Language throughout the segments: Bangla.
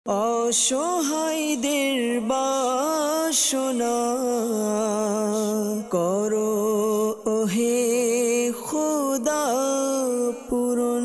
অসহায়দের বাসনা করো ওহে খোদা পূরণ।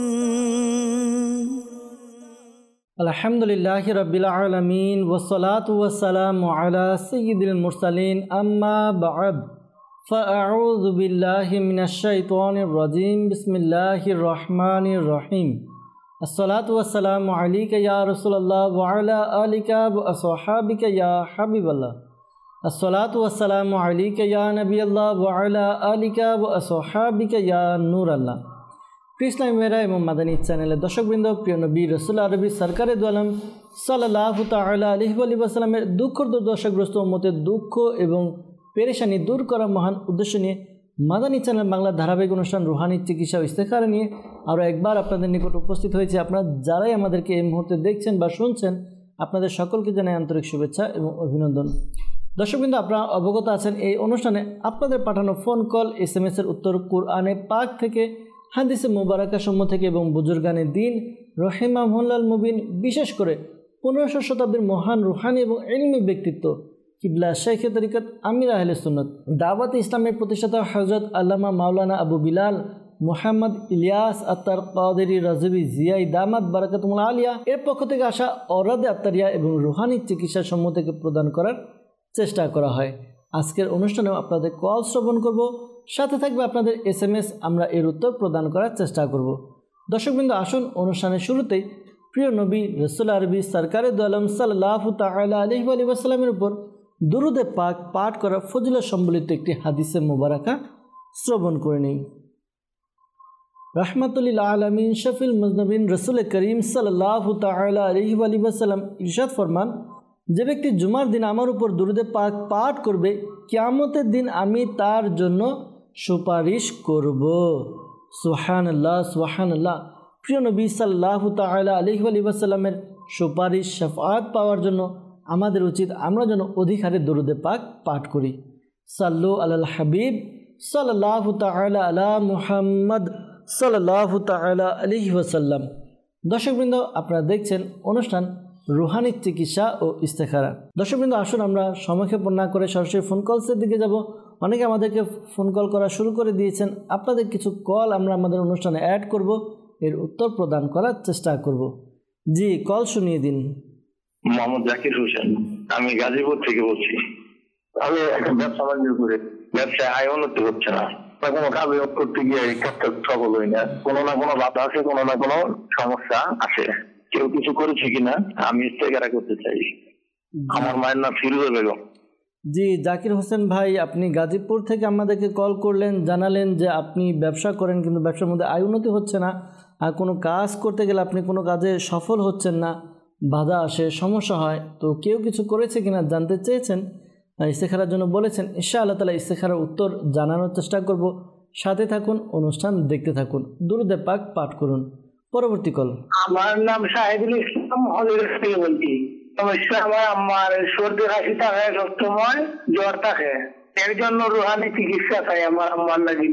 আলহামদুলিল্লাহি রাব্বিল আলামিন ওয়াসসালাতু ওয়াসসালামু আলা সাইয়্যিদিল মুরসালিন আম্মা বা'দ ফাআউযু বিল্লাহি মিনাশ শাইতানির রাজীম বিসমিল্লাহির রহমানির রহিম। আসসালাতু ওয়াসসালামু আলাইকা ইয়া রাসূলুল্লাহ ওয়া আলা আলিকা ওয়া আসহাবিকা ইয়া হাবিবাল্লাহ। আসসালাতু ওয়াসসালামু আলাইকা ইয়া নবিয়াল্লাহ ওয়া আলা আলিকা ওয়া আসহাবিকা ইয়া নূরাল্লাহ। ইসলামী মেরা এবং মাদানী চ্যানেলের দর্শকবৃন্দ, প্রিয় নবী রাসূল আরবি সরকারে দু আলম সাল্লাল্লাহু তাআলা আলাইহি ওয়া সাল্লামের দুঃখ দুর্দশাগ্রস্ত উম্মতের দুঃখ এবং পেরেশানি দূর করা মহান উদ্দেশ্য নিয়ে মাদানী চ্যানেল বাংলা ধারাবাহিক অনুষ্ঠান রুহানি চিকিৎসা ও ইস্তেখারা নিয়ে আরও একবার আপনাদের নিকট উপস্থিত হয়েছে। আপনারা যারাই আমাদেরকে এই মুহূর্তে দেখছেন বা শুনছেন, আপনাদের সকলকে জানাই আন্তরিক শুভেচ্ছা এবং অভিনন্দন। দর্শকবৃন্দ, আপনারা অবগত আছেন এই অনুষ্ঠানে আপনাদের পাঠানো ফোন কল, SMS-এর উত্তর কুরআনে পাক থেকে, হাদিসে মুবারাকা সমূহ থেকে এবং বুজুর্গানে দিন রহিমাহুল্লাল মুবিন, বিশেষ করে 15শো শতাব্দীর মহান রুহানি এবং ইলমি ব্যক্তিত্ব কিবলা শাইখে তরিকত আমির আহলে সুন্নত দাওয়াত ইসলামের প্রতিষ্ঠাতা হযরত আল্লামা মাওলানা আবু বিলাল মুহাম্মদ ইলিয়াস আত্তার কাদেরী রাজবি জিয়াই দামাত বারাকাতুল আলিয়া এর পক্ষ থেকে আসা অরাদে আত্তারিয়া এবং রুহানি চিকিৎসা সমূহ থেকে প্রদান করার চেষ্টা করা হয়। আজকের অনুষ্ঠানেও আপনাদের কল শ্রবণ করব, সাথে থাকবে আপনাদের SMS, আমরা এর উত্তর প্রদান করার চেষ্টা করব। দর্শকবৃন্দ, আসুন অনুষ্ঠানের শুরুতেই প্রিয় নবী রাসূল আরবি সরকারে দু আলম সাল্লাল্লাহু তাআলা আলাইহি ওয়া সাল্লামের উপর দুরুদে পাক পাঠ করা ফজিলত সম্বলিত একটি হাদিসে মুবারাকা শ্রবণ করে নিই। রাহমাতুল আলামিন শফিল মুজনবিন রাসূল করিম সাল্লাল্লাহু তাআলা আলাইহি ওয়া সাল্লাম ইরশাদ ফরমান, যে ব্যক্তি জুমার দিন আমার উপর দুরুদে পাক পাঠ করবে, কিয়ামতের দিন আমি তার জন্য সুপারিশ করব। সুবহানাল্লাহ, সুবহানাল্লাহ। প্রিয় নবী সাল্লাল্লাহু তাআলা আলাইহি ওয়া সাল্লামের সুপারিশ, শাফাআত পাওয়ার জন্য আমাদের উচিত আমরা যেন অধিক হারে দুরুদে পাক পাঠ করি। সাল্লু আলাল হাবিব সাল্লাল্লাহু তাআলা আলা মুহাম্মদ সাল্লাল্লাহু তাআলা আলাইহি ওয়াসাল্লাম। দর্শকবৃন্দ, আপনারা দেখছেন অনুষ্ঠান রুহানি চিকিৎসা ও ইস্তেখারা। দর্শকবৃন্দ, আসুন আমরা সময়ক্ষেপণ না করে সরাসরি ফোন কলসের দিকে যাব। অনেকে আমাদেরকে ফোন কল করা শুরু করে দিয়েছেন। আপনাদের কিছু কল আমরা আমাদের অনুষ্ঠানে অ্যাড করব, এর উত্তর প্রদান করার চেষ্টা করব। জি, কল শুনিয়ে দিন। মোহাম্মদ জাকির হোসেন, আমি গাজীপুর থেকে বলছি। আমি একটা ব্যবসা বাণিজ্য করে ব্যবসায় আয় উন্নতি হচ্ছে না, কোনো কাজ করতে গিয়ে কাজটা সফল হই না, কোনো না কোনো বাধা আছে, কোনো না কোনো সমস্যা আছে। কেউ কিছু করেছে কিনা আমি ইস্তেখারা করতে চাই। আমার মায়ের নাম ফিরোজা বেগম। জি, জাকির হোসেন ভাই, আপনি গাজীপুর থেকে আমাদেরকে কল করলেন, জানালেন যে আপনি ব্যবসা করেন কিন্তু ব্যবসার মধ্যে আয় উন্নতি হচ্ছে না, আর কোনো কাজ করতে গেলে আপনি কোনো কাজে সফল হচ্ছেন না, বাধা আসে, সমস্যা হয়। তো কেউ কিছু করেছে কিনা জানতে চেয়েছেন, ইস্তেখারার জন্য বলেছেন। ইনশাআল্লাহ তাআলা ইস্তেখারার উত্তর জানানোর চেষ্টা করব। সাথে থাকুন, অনুষ্ঠান দেখতে থাকুন, দুরুদে পাক পাঠ করুন। পরবর্তী কল। আমার নাম শাহিদুল ইসলাম, হলিগঞ্জ থেকে বলছি। সমস্যা, আমার সর্দি কাশি থাকে, সবসময় জ্বর থাকে, এর জন্য রুহানি চিকিৎসা চাই আমার আম্মার লাগি।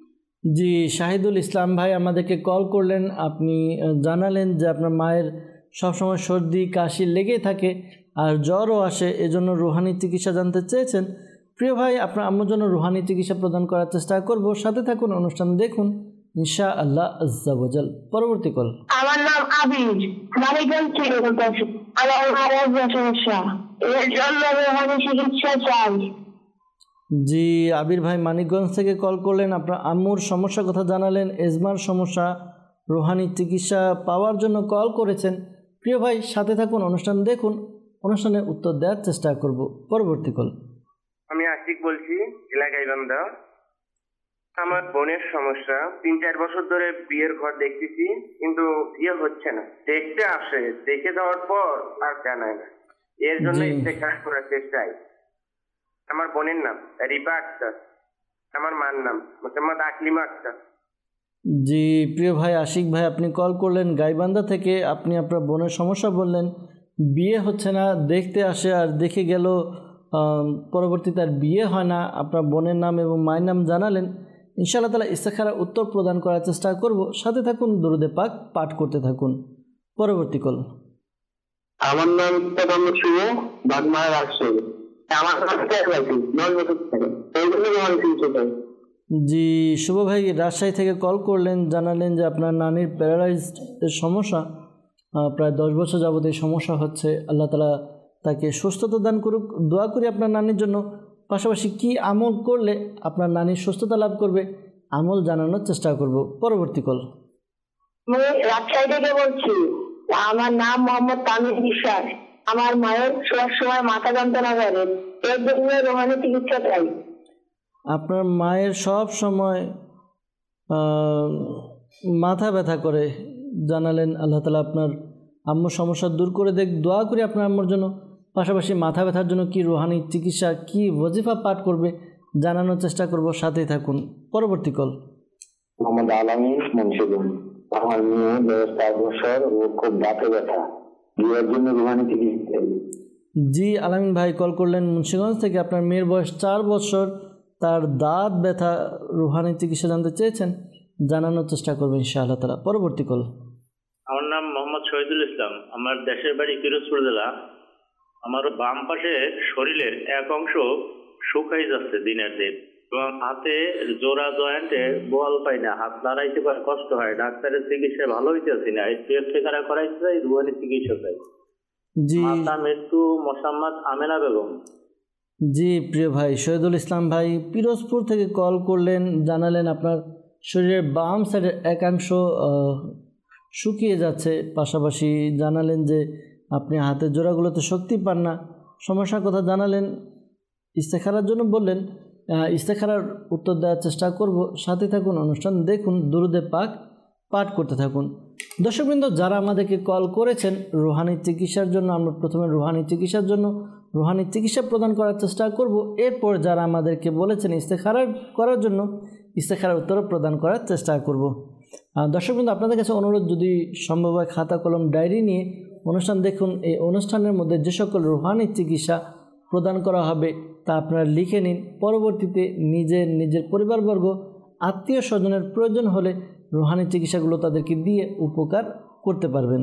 জি, শাহিদুল ইসলাম ভাই আমাদেরকে কল করলেন, আপনি জানালেন যে আপনার মায়ের সবসময় সর্দি কাশি লেগেই থাকে আর জ্বরও আসে, এজন্য রুহানি চিকিৎসা জানতে চেয়েছেন। প্রিয় ভাই, আপনার আম্মুর জন্য রুহানি চিকিৎসা প্রদান করার চেষ্টা করব। সাথে থাকুন, অনুষ্ঠান দেখুন ইনশাআল্লাহ আজ্জা ওয়াজাল। পরবর্তী কল। আমার নাম আবির, মানিকগঞ্জ থেকে বলছি। আমার মায়ের সমস্যা, এর জন্য রুহানি চিকিৎসা চাই। জি, আবির ভাই মানিকগঞ্জ থেকে কল করলেন, আপনার আম্মুর সমস্যার কথা জানালেন, এজমার সমস্যা, রুহানি চিকিৎসা পাওয়ার জন্য কল করেছেন। প্রিয় ভাই, সাথে থাকুন, অনুষ্ঠান দেখুন, অনুষ্ঠানে উত্তর দেওয়ার চেষ্টা করব। পরবর্তী কল। আমি আশিক বলছি, এলাকায় বান্দা। আমার বোনের সমস্যা, 3-4 বছর ধরে বিয়ের ঘর দেখতেছি কিন্তু বিয়ে হচ্ছে না। দেখতে আসে, দেখে দেওয়ার পর আর জানায় না, এর জন্য ইস্তেখারা করার চেষ্টায়। আমার বোনের নাম রিপা আক্তার, আমার মার নাম মোহাম্মদ আকলিমা আক্তার। জি, প্রিয় ভাই আশিক ভাই, আপনি কল করলেন গাইবান্ধা থেকে, আপনি আপনার বোনের সমস্যা বললেন, বিয়ে হচ্ছে না, দেখতে আসে আর দেখে গেল, পরবর্তীতে আর বিয়ে হয় না। আপনার বোনের নাম এবং মায়ের নাম জানালেন। ইনশাআল্লাহ তাআলা ইস্তেখারার উত্তর প্রদান করার চেষ্টা করব। সাথে থাকুন, দুরুদে পাক পাঠ করতে থাকুন। পরবর্তী কল। আমার নাম মোহাম্মদ শুভ, বাগমারা রাজশাহী। আমার নাম 9 বছর থেকে, এই জন্য রোহানি চিকিৎসা চাই। জি শুভ ভাই রাজশাহী থেকে কল করলেন, জানালেন যে আপনার নানির প্যারালাইজড সমস্যা, প্রায় 10 বছর যাবত এই সমস্যা হচ্ছে। আল্লাহ তাআলা তাকে সুস্থতা দান করুক। দোয়া করি আপনার নানির জন্য। পাশাপাশি কি আমল করলে আপনার নানির সুস্থতা লাভ করবে আমল জানানোর চেষ্টা করব পরবর্তী কল। আমি রাজশাহী থেকে বলছি। আমার নাম মোহাম্মদ তামিম বিশ্বাস। আমার মায়ের সব সময় মাথা যন্ত্রণা করে, এর জন্য রোহানি চিকিৎসা চাই। আপনার মায়ের সব সময় মাথা ব্যথা করে, জানালেন। আল্লাহ তাআলা আপনার আম্মুর সমস্যা দূর করে দেখ। দোয়া করি আপনার আম্মুর জন্য। পাশাপাশি মাথা ব্যথার জন্য কি রুহানি চিকিৎসা, কি ওয়াজিফা পাঠ করবে জানানোর চেষ্টা করব। সাথেই থাকুন। পরবর্তী কল। মোহাম্মদ আলামিন, মুন্সিগঞ্জ। আমার মেয়ে বয়স 4 বছর, ও খুব দাঁতে ব্যথা, বিয়ের জন্য রুহানি চিকিৎসা চাই। জি আলামিন ভাই কল করলেন মুন্সিগঞ্জ থেকে। আপনার মেয়ের বয়স 4 বছর, তার দাঁত ব্যথা, রুহানি চিকিৎসা জানতে চেয়েছেন, জানানোর চেষ্টা করবেন ইনশাআল্লাহ তাআলা। পরবর্তী কল। আমার নাম মোহাম্মদ শহীদুল ইসলাম। আমার দেশের বাড়ি পিরোজপুর জেলা। আমার বাম পাশে শরীরের এক অংশ শুকাই যাচ্ছে দিনের দিন, এবং হাতে জোড়া জয়েন্টে বল পাই না, হাত নাড়াইতে পারে কষ্ট হয়। ডাক্তারের চিকিৎসা ভালো হইতেছি না, একটু ঠিকানা করাইতে চাই, রুহানি চিকিৎসা চাই। জি মাতা মৃত্যু মোসাম্মদ আমেনা বেগম। জি প্রিয় ভাই শহীদুল ইসলাম ভাই পিরোজপুর থেকে কল করলেন, জানালেন আপনার শরীরের বাম সাইডের একাংশ শুকিয়ে যাচ্ছে। পাশাপাশি জানালেন যে আপনি হাতের জোড়াগুলোতে শক্তি পান না, সমস্যার কথা জানালেন। ইস্তেখারার জন্য বললেন, ইস্তেখারার উত্তর দেওয়ার চেষ্টা করব। সাথে থাকুন, অনুষ্ঠান দেখুন, দুরুদে পাক পাঠ করতে থাকুন। দর্শকবৃন্দ, যারা আমাদেরকে কল করেছেন রুহানি চিকিৎসার জন্য, আমরা প্রথমে রুহানি চিকিৎসার জন্য রুহানি চিকিৎসা প্রদান করার চেষ্টা করব। এরপর যারা আমাদেরকে বলেছেন ইস্তেখারা করার জন্য, ইস্তেখারার উত্তর প্রদান করার চেষ্টা করব। দর্শকবৃন্দ, আপনাদের কাছে অনুরোধ, যদি সম্ভব হয় খাতা কলম ডায়েরি নিয়ে অনুষ্ঠান দেখুন। এই অনুষ্ঠানের মধ্যে যে সকল রুহানি চিকিৎসা প্রদান করা হবে তা আপনারা লিখে নিন। পরবর্তীতে নিজের পরিবারবর্গ, আত্মীয় স্বজনের প্রয়োজন হলে রুহানি চিকিৎসাগুলো তাদেরকে দিয়ে উপকার করতে পারবেন।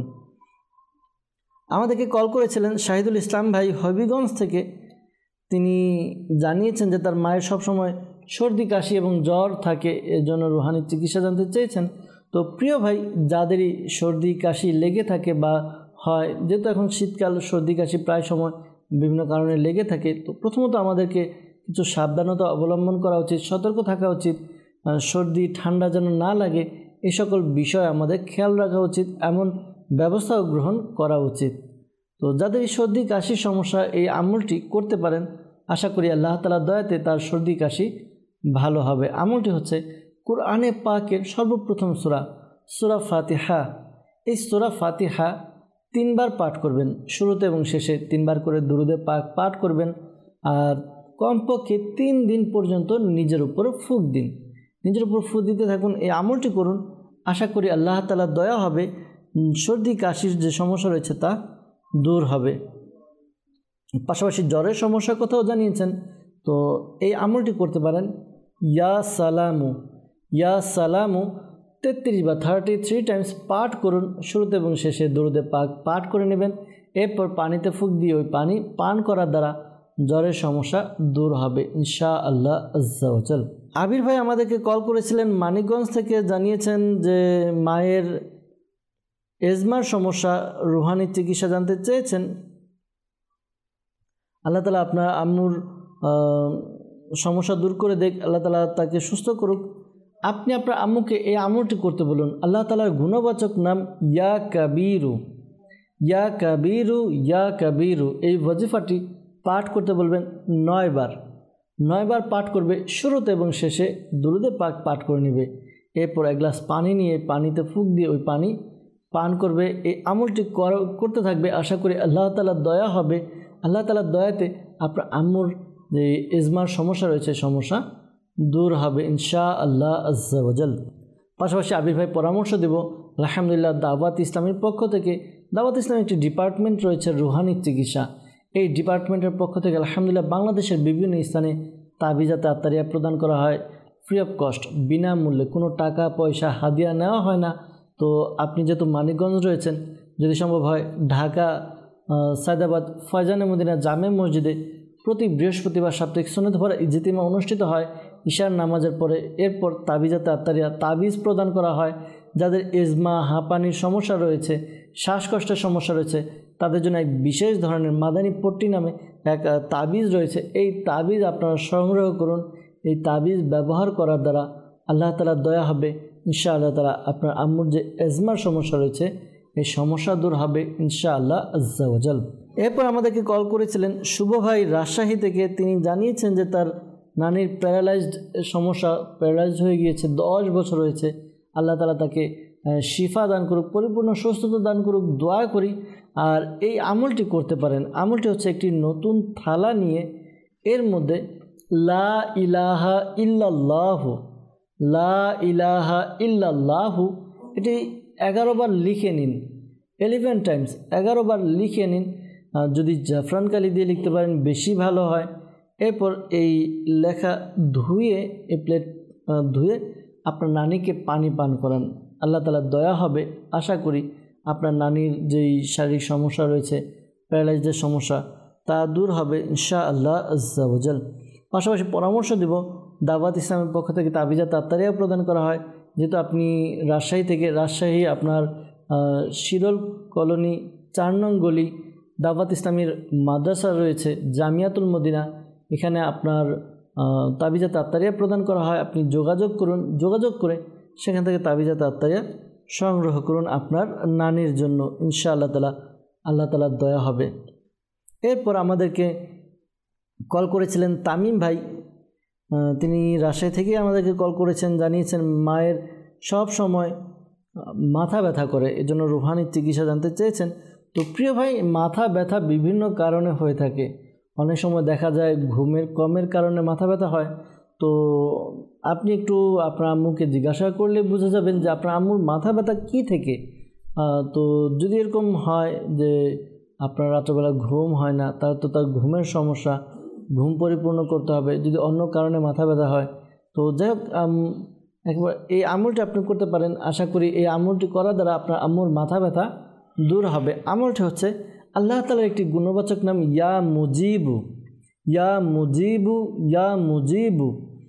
আমাদেরকে কল করেছিলেন শাহিদুল ইসলাম ভাই হবিগঞ্জ থেকে। তিনি জানিয়েছেন যে তার মায়ের সবসময় সর্দি কাশি এবং জ্বর থাকে, এর জন্য রুহানি চিকিৎসা জানতে চেয়েছেন। তো প্রিয় ভাই, যাদেরই সর্দি কাশি লেগে থাকে বা হয়, যেহেতু এখন শীতকাল, সর্দি কাশি প্রায় সময় বিভিন্ন কারণে লেগে থাকে, তো প্রথমত আমাদেরকে কিছু সাবধানতা অবলম্বন করা উচিত, সতর্ক থাকা উচিত। সর্দি ঠান্ডা যেন না লাগে এই সকল বিষয় আমাদের খেয়াল রাখা উচিত, এমন ব্যবস্থাও গ্রহণ করা উচিত। তো যাদের সর্দি কাশির সমস্যা, এই আমলটি করতে পারেন। আশা করি আল্লাহ তাআলার দয়াতে তার সর্দি কাশি ভালো হবে। আমলটি হচ্ছে কুরআনে পাকের সর্বপ্রথম সূরা ফাতিহা। এই সূরা ফাতিহা 3 বার পাঠ করবেন, শুরুতে এবং শেষে 3 বার করে দুরুদে পাক পাঠ করবেন। আর কমপক্ষে 3 দিন পর্যন্ত নিজের উপর ফুঁক দিন, নিজের উপর ফুঁক দিতে থাকুন। এই আমলটি করুন, আশা করি আল্লাহ তাআলার দয়া হবে, সর্দি কাশির যে সমস্যা রয়েছে তা দূর হবে। পাশাপাশি জ্বরের সমস্যার কথাও জানিয়েছেন, তো এই আমলটি করতে পারেন। ইয়া সালামু 33 বা 33 টাইমস পাঠ করুন, শুরুতে এবং শেষে দরুদে পাক পাঠ করে নেবেন। এরপর পানিতে ফুঁক দিয়ে ওই পানি পান করার দ্বারা জ্বরের সমস্যা দূর হবে ইনশাআল্লাহ আজ্জা ওয়া জাল। আবির ভাই আমাদেরকে কল করেছিলেন মানিকগঞ্জ থেকে, জানিয়েছেন যে মায়ের এজমার সমস্যা, রুহানি চিকিৎসা জানতে চেয়েছেন। আল্লাহ তাআলা আপনার আম্মুর সমস্যা দূর করে দেখ, আল্লাহ তাআলা তাকে সুস্থ করুক। আপনি আপনার আম্মুকে এই আমলটি করতে বলুন। আল্লাহ তাআলার গুণবাচক নাম ইয়া কাবীরু, ইয়া কাবীরু, ইয়া কাবীরু, এই ওয়াজিফাটি পাঠ করতে বলবেন 9 বার। 9 বার পাঠ করবে, শুরুতে এবং শেষে দুরুদে পাক পাঠ করে নেবে। এরপর 1 গ্লাস পানি নিয়ে পানিতে ফুঁক দিয়ে ওই পানি পান করবে। এই আমলটি করতে থাকবে। আশা করি আল্লাহ তাআলার দয়া হবে। আল্লাহ তাআলার দয়াতে আপনার আম্মুর যে এজমার সমস্যা রয়েছে, সমস্যা দূর হবে ইনশাআল্লাহ আজ্জা ওয়া জাল। পাশাপাশি আবির ভাই পরামর্শ দেব, আলহামদুলিল্লাহ দাওয়াত ইসলামের পক্ষ থেকে, দাওয়াত ইসলামের একটি ডিপার্টমেন্ট রয়েছে রুহানি চিকিৎসা। এই ডিপার্টমেন্টের পক্ষ থেকে আলহামদুলিল্লাহ বাংলাদেশের বিভিন্ন স্থানে তাবিজাতে আত্মারিয়া প্রদান করা হয় ফ্রি অফ কস্ট, বিনামূল্যে, কোনো টাকা পয়সা হাদিয়া নেওয়া হয় না। তো আপনি যেহেতু মানিকগঞ্জ রয়েছেন, যদি সম্ভব হয় ঢাকা সায়দাবাদ ফয়জানে মদিনা জামে মসজিদে প্রতি বৃহস্পতিবার সাপ্তাহিক সুন্নত ভরা ইজতিমা অনুষ্ঠিত হয় ইশার নামাজের পরে। এরপর তাবিজাতে আত্তারিয়া তাবিজ প্রদান করা হয়। যাদের এজমা, হাঁপানির সমস্যা রয়েছে, শ্বাসকষ্টের সমস্যা রয়েছে, তাদের জন্য এক বিশেষ ধরনের মাদানী পট্টি নামে এক তাবিজ রয়েছে। এই তাবিজ আপনারা সংগ্রহ করুন। এই তাবিজ ব্যবহার করার দ্বারা আল্লাহ তাআলার দয়া হবে। ইনশাআল্লাহ তাআলা আপনার আম্মুর যে এজমার সমস্যা রয়েছে এই সমস্যা দূর হবে ইনশাআল্লাহ আজ্জা ওয়াজাল। এরপর আমাদেরকে কল করেছিলেন শুভ ভাই রাজশাহী থেকে। তিনি জানিয়েছেন যে তার নানির প্যারালাইজড হয়ে গিয়েছে, 10 বছর হয়েছে। আল্লাহ তাআলা তাকে শিফা দান করুক, পরিপূর্ণ সুস্থতা দান করুক, দোয়া করি। আর এই আমলটি করতে পারেন। আমলটি হচ্ছে একটি নতুন থালা নিয়ে এর মধ্যে লা ইলাহা ইল্লাল্লাহু, লা ইলাহা ইল্লাল্লাহু এটি 11 বার লিখে নিন, 11 টাইমস 11 বার লিখে নিন। যদি জাফরান কালি দিয়ে লিখতে পারেন বেশি ভালো হয়। এরপর এই লেখা ধুয়ে এই প্লেট ধুয়ে আপনার নানিকে পানি পান করান। আল্লাহ তাআলার দয়া হবে। আশা করি আপনার নানির যেই শারীরিক সমস্যা রয়েছে, প্যারালাইজের সমস্যা, তা দূর হবে ইনশাআল্লাহ আজ্জা ওয়াজাল। পাশাপাশি পরামর্শ দেব, দাওয়াত ইসলামের পক্ষ থেকে তাবিজা তাত্তারিয়া প্রদান করা হয়। যেহেতু আপনি রাজশাহী আপনার শিরল কলোনি 4 নং গলি দাওয়াত ইসলামীর মাদ্রাসা রয়েছে জামিয়াতুল মদিনা, এখানে আপনার তাবিজা তাত্তারিয়া প্রদান করা হয়। আপনি যোগাযোগ করুন, যোগাযোগ করে সেখান থেকে তাবিজা তাত্তারিয়া সংগ্রহ করুন আপনার নানির জন্য। ইনশাআল্লাহ তাআলা আল্লাহ তাআলার দয়া হবে। এরপর আমাদেরকে কল করেছিলেন তামিম ভাই। তিনি রাজশাহী থেকে আমাদেরকে কল করেছেন, জানিয়েছেন মায়ের সব সময় মাথা ব্যথা করে, এজন্য রুহানি চিকিৎসা জানতে চেয়েছেন। তো প্রিয় ভাই, মাথা ব্যথা বিভিন্ন কারণে হয়ে থাকে। অনেক সময় দেখা যায় ঘুমের কমের কারণে মাথা ব্যথা হয়। তো আপনি একটু আপনার আম্মুকে জিজ্ঞাসা করলে বুঝে যাবেন যে আপনার আম্মুর মাথা ব্যথা কী থেকে। তো যদি এরকম হয় যে আপনার রাত্রবেলা ঘুম হয় না, তার ঘুমের সমস্যা, ঘুম পরিপূর্ণ করতে হবে। যদি অন্য কারণে মাথা ব্যথা হয়, তো যাই হোক একবার এই আমলটি আপনি করতে পারেন। আশা করি এই আমলটি করার দ্বারা আপনার আম্মুর মাথা ব্যথা দূর হবে। আমলটি হচ্ছে আল্লাহ তাআলার একটি গুণবাচক নাম ইয়া মুজিবু, ইয়া মুজিবু, ইয়া মুজিবু।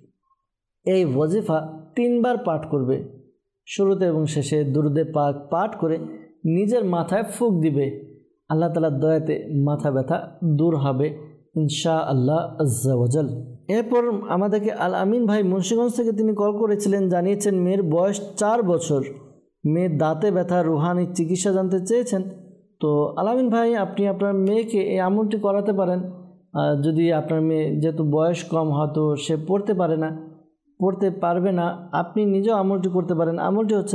এই ওয়াজিফা 3 বার পাঠ করবে, শুরুতে এবং শেষে দুরুদে পাক পাঠ করে নিজের মাথায় ফুঁক দিবে। আল্লাহ তাআলার দয়াতে মাথা ব্যথা দূর হবে ইনশাআল্লাহ আজ্জা ওয়াজাল। এরপর আমাদেরকে আল আমিন ভাই মুন্সিগঞ্জ থেকে তিনি কল করেছিলেন, জানিয়েছেন মেয়ের বয়স 4 বছর, মেয়ের দাঁতে ব্যথা, রুহানি চিকিৎসা জানতে চেয়েছেন। তো আল আমিন ভাই, আপনি আপনার মেয়েকে এই আমলটি করাতে পারেন। যদি আপনার মেয়ে যেহেতু বয়স কম, হয়তো সে পড়তে পারবে না, আপনি নিজেও আমলটি করতে পারেন। আমলটি হচ্ছে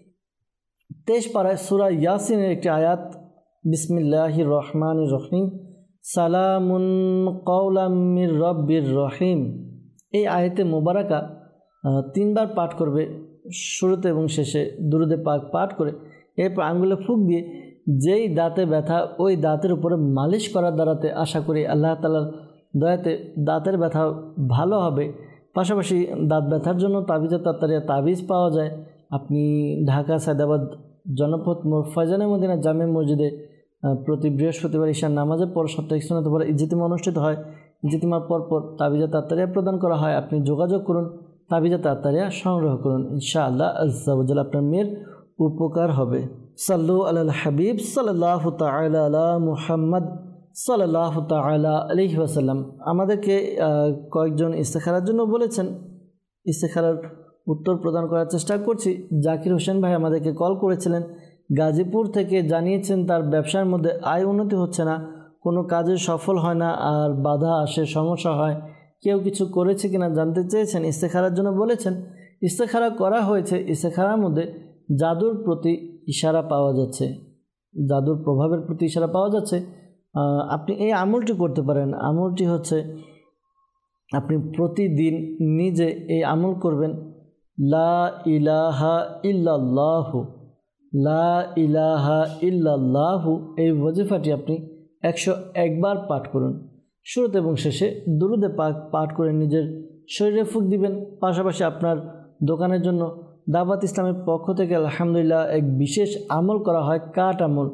23 পারায় সূরা ইয়াসিনের একটি আয়াত, বিসমিল্লাহির রহমানির রহিম, সালামুন কওলাম মির রব্বির রহিম। এই আয়াতে মোবারকা 3 বার পাঠ করবে, শুরুতে এবং শেষে দুরুদে পাক পাঠ করে এরপর আঙ্গুলে ফুঁক দিয়ে যেই দাঁতে ব্যথা ওই দাঁতের উপরে মালিশ করার দ্বারাতে আশা করি আল্লাহ তাআলার দয়াতে দাঁতের ব্যথা ভালো হবে। পাশাপাশি দাঁত ব্যথার জন্য তাবিজা তাত্তারিয়া তাবিজ পাওয়া যায়। আপনি ঢাকা সায়দাবাদ জনপথ মোড় ফয়জানে মদিনা জামে মসজিদে প্রতি বৃহস্পতিবার ঈশার নামাজের পর সাপ্তাহিক সুন্নাত পরে ইজতিমা অনুষ্ঠিত হয়। ইজতিমার পর তাবিজা তাত্তারিয়া প্রদান করা হয়। আপনি যোগাযোগ করুন, তাবিজা তাত্তারিয়া সংগ্রহ করুন। ইনশাআল্লাহ আজ্জা ওয়াজাল আপনার মেয়ের উপকার হবে। সাল্লু আলাল হাবিব সাল্লাল্লাহু তাআলা আলা মুহাম্মদ সাল্লাল্লাহু তাআলা আলাইহি ওয়াসাল্লাম। আমাদেরকে কয়েকজন ইস্তেখারার জন্য বলেছেন, ইস্তেখারার উত্তর প্রদান করার চেষ্টা করছি। জাকির হোসেন ভাই আমাদেরকে কল করেছিলেন গাজীপুর থেকে, জানিয়েছেন তার ব্যবসার মধ্যে আয় উন্নতি হচ্ছে না, কোনো কাজে সফল হয় না, আর বাধা আসে, সমস্যা হয়। কেউ কিছু করেছে কিনা জানতে চেয়েছেন, ইস্তেখারার জন্য বলেছেন। ইস্তেখারা করা হয়েছে, ইস্তেখারার মধ্যে জাদুর প্রতি ইশারা পাওয়া যাচ্ছে, জাদুর প্রভাবের প্রতি ইশারা পাওয়া যাচ্ছে। আপনি এই আমলটি করতে পারেন। আমলটি হচ্ছে আপনি প্রতিদিন নিজে এই আমল করবেন, লা ইলাহা ইল্লাল্লাহু, লা ইলাহা ইল্লাল্লাহু। এই ওয়াজিফাটি আপনি 101 বার পাঠ করুন, শুরুতে এবং শেষে দুরুদে পাক পাঠ করে নিজের শরীরে ফুঁক দিবেন। পাশাপাশি আপনার দোকানের জন্য দাওয়াত ইসলামের পক্ষ থেকে আলহামদুলিল্লাহ এক বিশেষ আমল করা হয়, কাঠ আমল,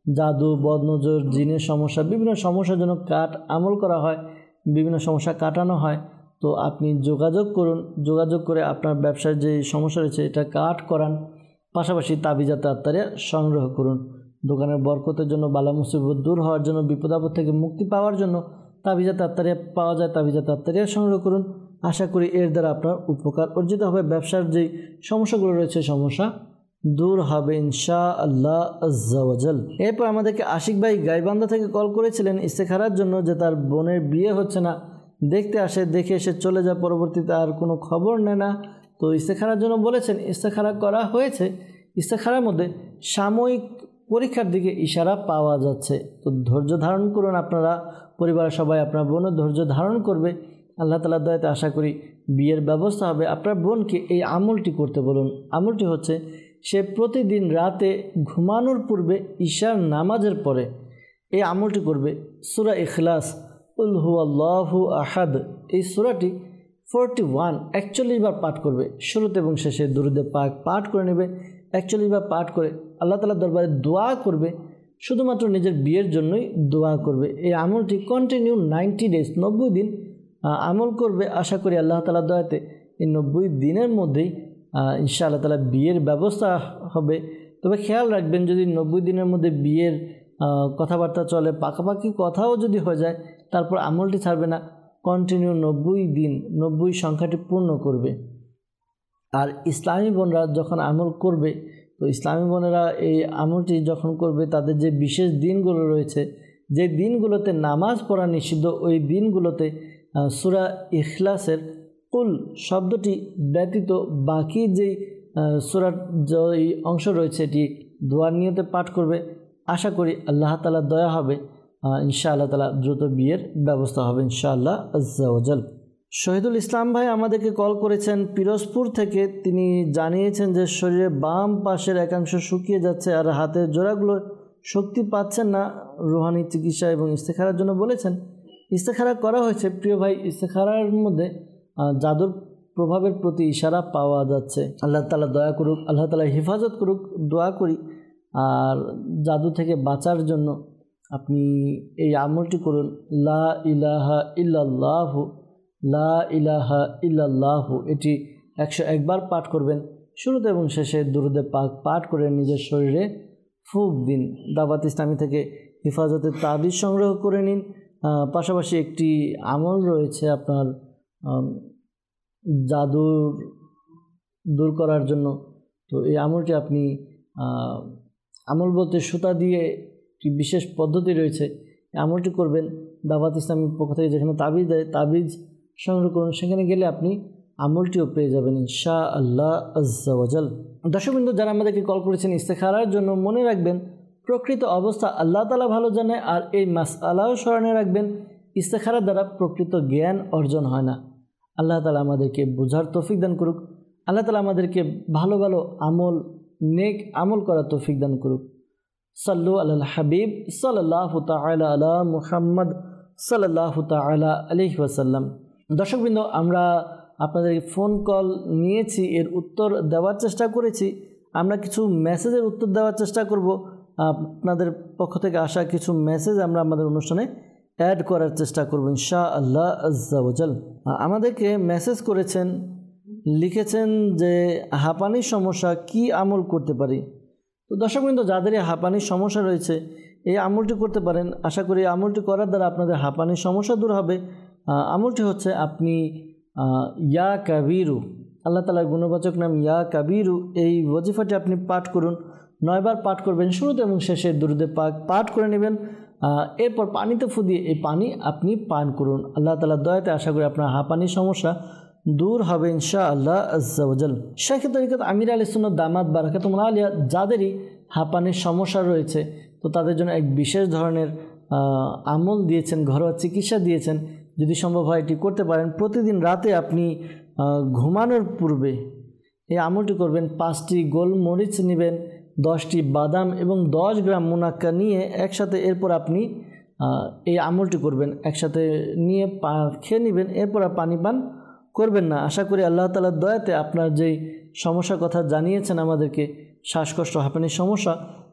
জাদু, বদনজর, জিনের সমস্যা, বিভিন্ন সমস্যার জন্য কাঠ আমল করা হয়, বিভিন্ন সমস্যা কাটানো হয়। তো আপনি যোগাযোগ করুন, যোগাযোগ করে আপনার ব্যবসার যে সমস্যা রয়েছে এটা কাট করান, পাশাপাশি তাবিজাত আত্তারিয়া সংগ্রহ করুন। দোকানের বরকতের জন্য, বালা মুসিবত দূর হওয়ার জন্য, বিপদ আপদ থেকে মুক্তি পাওয়ার জন্য তাবিজাত আত্তারিয়া পাওয়া যায়, তাবিজাত আত্তারিয়া সংগ্রহ করুন। আশা করি এর দ্বারা আপনার উপকার অর্জিত হবে, ব্যবসার যেই সমস্যাগুলো রয়েছে সমস্যা দূর হবে ইনশাআল্লাহ আজ্জা ওয়া জাল। এরপর আমাদেরকে আশিক ভাই গাইবান্ধা থেকে কল করেছিলেন ইস্তেখারার জন্য, যে তার বোনের বিয়ে হচ্ছে না, দেখতে আসে, দেখে এসে চলে যায়, পরবর্তীতে আর কোনো খবর নেয় না। তো ইস্তেখারার জন্য বলেছেন, ইস্তেখারা করা হয়েছে, ইস্তেখারার মধ্যে সাময়িক পরীক্ষার দিকে ইশারা পাওয়া যাচ্ছে। তো ধৈর্য ধারণ করুন, আপনারা পরিবারের সবাই আপনার বোনও ধৈর্য ধারণ করবে, আল্লাহ তাআলার দয়াতে আশা করি বিয়ের ব্যবস্থা হবে। আপনার বোনকে এই আমলটি করতে বলুন। আমলটি হচ্ছে, সে প্রতিদিন রাতে ঘুমানোর পূর্বে ঈশার নামাজের পরে এই আমলটি করবে। সূরা ইখলাস, কুল হুয়াল্লাহু আহাদ, এই সূরাটি 41 বার পাঠ করবে। শুরুতে এবং শেষে দুরূদে পাক পাঠ করে নেবে, 41 বার পাঠ করে আল্লাহ তাআলার দরবারে দোয়া করবে, শুধুমাত্র নিজের বিয়ের জন্যই দোয়া করবে। এই আমলটি কন্টিনিউ 90 ডেজ, 90 দিন আমল করবে। আশা করি আল্লাহ তাআলার দয়াতে এই 90 দিনের মধ্যেই ইনশাআল্লাহ তাআলা বিয়ের ব্যবস্থা হবে। তবে খেয়াল রাখবেন, যদি 90 দিনের মধ্যে বিয়ের কথাবার্তা চলে, পাকাপাকি কথাও যদি হয়ে যায়, তারপর আমলটি ছাড়বে না, কন্টিনিউ 90 দিন 90 সংখ্যাটি পূর্ণ করবে। আর ইসলামী বোনরা যখন আমল করবে, তো ইসলামী বোনেরা এই আমলটি যখন করবে, তাদের যে বিশেষ দিনগুলো রয়েছে, যে দিনগুলোতে নামাজ পড়া নিষিদ্ধ, ওই দিনগুলোতে সূরা ইখলাসের কুল শব্দটি ব্যতীত বাকি যেই সূরার যে অংশ রয়েছে এটি দোয়ার নিয়তে পাঠ করবে। আশা করি আল্লাহ তাআলার দয়া হবে, ইনশাআল্লাহ তাআলা দ্রুত বিয়ের ব্যবস্থা হবে ইনশাআল্লাহ আজ্জা ওয়া জাল। শহীদুল ইসলাম ভাই আমাদেরকে কল করেছেন পিরোজপুর থেকে। তিনি জানিয়েছেন যে শরীরের বাম পাশের একাংশ শুকিয়ে যাচ্ছে আর হাতের জোড়াগুলো শক্তি পাচ্ছেন না। রুহানি চিকিৎসা এবং ইস্তেখারার জন্য বলেছেন। ইস্তেখারা করা হয়েছে প্রিয় ভাই। ইস্তেখারার মধ্যে জাদুর প্রভাবের প্রতি ইশারা পাওয়া যাচ্ছে। আল্লাহ তাআলা দয়া করুক, আল্লাহ তাআলা হেফাজত করুক, দোয়া করি। আর জাদু থেকে বাঁচার জন্য আপনি এই আমলটি করুন, লা ইলাহা ইল্লাল্লাহু, লা ইলাহা ইল্লাল্লাহু, এটি 101 বার পাঠ করবেন। শুরুতে এবং শেষে দুরূদে পাক পাঠ করে নিজের শরীরে ফুঁক দিন। দাওয়াত ইসলামী থেকে হেফাজতের তাবিজ সংগ্রহ করে নিন। পাশাপাশি একটি আমল রয়েছে আপনার জাদু দূর করার জন্য। তো এই আমলটি আপনি আমল বলতে সুতা দিয়ে একটি বিশেষ পদ্ধতি রয়েছে, এই আমলটি করবেন। দাওয়াত ইসলামীর পক্ষ থেকে যেখানে তাবিজ দেয়, তাবিজ সংগ্রহ করুন, সেখানে গেলে আপনি আমলটিও পেয়ে যাবেন ইনশাআল্লাহ আজ্জা ওয়া জাল। দর্শকবৃন্দ, যারা আমাদেরকে কল করেছেন ইস্তেখারার জন্য, মনে রাখবেন প্রকৃত অবস্থা আল্লাহ তাআলা ভালো জানে। আর এই মাসআলাও স্মরণে রাখবেন, ইস্তেখারার দ্বারা প্রকৃত জ্ঞান অর্জন হয় না। আল্লাহ তাআলা আমাদেরকে বোঝার তৌফিক দান করুক। আল্লাহ তাআলা আমাদেরকে ভালো ভালো আমল, নেক আমল করার তৌফিক দান করুক। সাল্লু আলাল হাবিব সাল্লাল্লাহু তাআলা আলা মুহাম্মদ সাল্লাল্লাহু তাআলা আলাইহি ওয়াসাল্লাম। দর্শকবৃন্দ, আমরা আপনাদের ফোন কল নিয়েছি, এর উত্তর দেওয়ার চেষ্টা করেছি। আমরা কিছু মেসেজের উত্তর দেওয়ার চেষ্টা করব। আপনাদের পক্ষ থেকে আসা কিছু মেসেজ আমরা আমাদের অনুষ্ঠানে অ্যাড করার চেষ্টা করব ইনশাআল্লাহ আজ্জা ওয়া জাল। আমাদেরকে মেসেজ করেছেন, লিখেছেন যে হাঁপানির সমস্যা, কি আমল করতে পারি? তো দর্শকবৃন্দ, যাদের এই হাঁপানির সমস্যা রয়েছে, এই আমলটি করতে পারেন। আশা করি আমলটি করার দ্বারা আপনাদের হাঁপানির সমস্যা দূর হবে। আমলটি হচ্ছে, আপনি ইয়া কাবিরু, আল্লাহ তাআলার গুণবাচক নাম ইয়া কাবিরু, এই ওয়াজিফাটি আপনি পাঠ করুন। 9 বার পাঠ করবেন। শুরুতে এবং শেষে দুরূদে পাক পাঠ করে নেবেন। এরপর পানিতে ফু দিয়ে এই পানি আপনি পান করুন। আল্লাহ তাআলার দয়াতে আশা করি আপনার হাঁপানির সমস্যা দূর হবে ইনশাআল্লাহ আজ্জা ওয়া জাল। শাইখ তরিকত আমির আহলে সুন্নাত দামাত বারাকাতুহুল আলিয়া, যাদেরই হাঁপানির সমস্যা রয়েছে, তো তাদের জন্য এক বিশেষ ধরনের আমল দিয়েছেন, ঘরোয়া চিকিৎসা দিয়েছেন। যদি সম্ভব হয় এটি করতে পারেন। প্রতিদিন রাতে আপনি ঘুমানোর পূর্বে এই আমলটি করবেন। 5টি গোলমরিচ নেবেন, 10টি বাদাম এবং 10 গ্রাম মুনাক্কা নিয়ে একসাথে, এরপর আপনি এই আমলটি করবেন। একসাথে নিয়ে খেয়ে নেবেন, এরপর পানি পান করবেন না। আশা করি আল্লাহ তাআলার দয়াতে আপনার যেই সমস্যার কথা জানিয়েছেন আমাদেরকে, শ্বাসকষ্ট, হাঁপানির সমস্যা,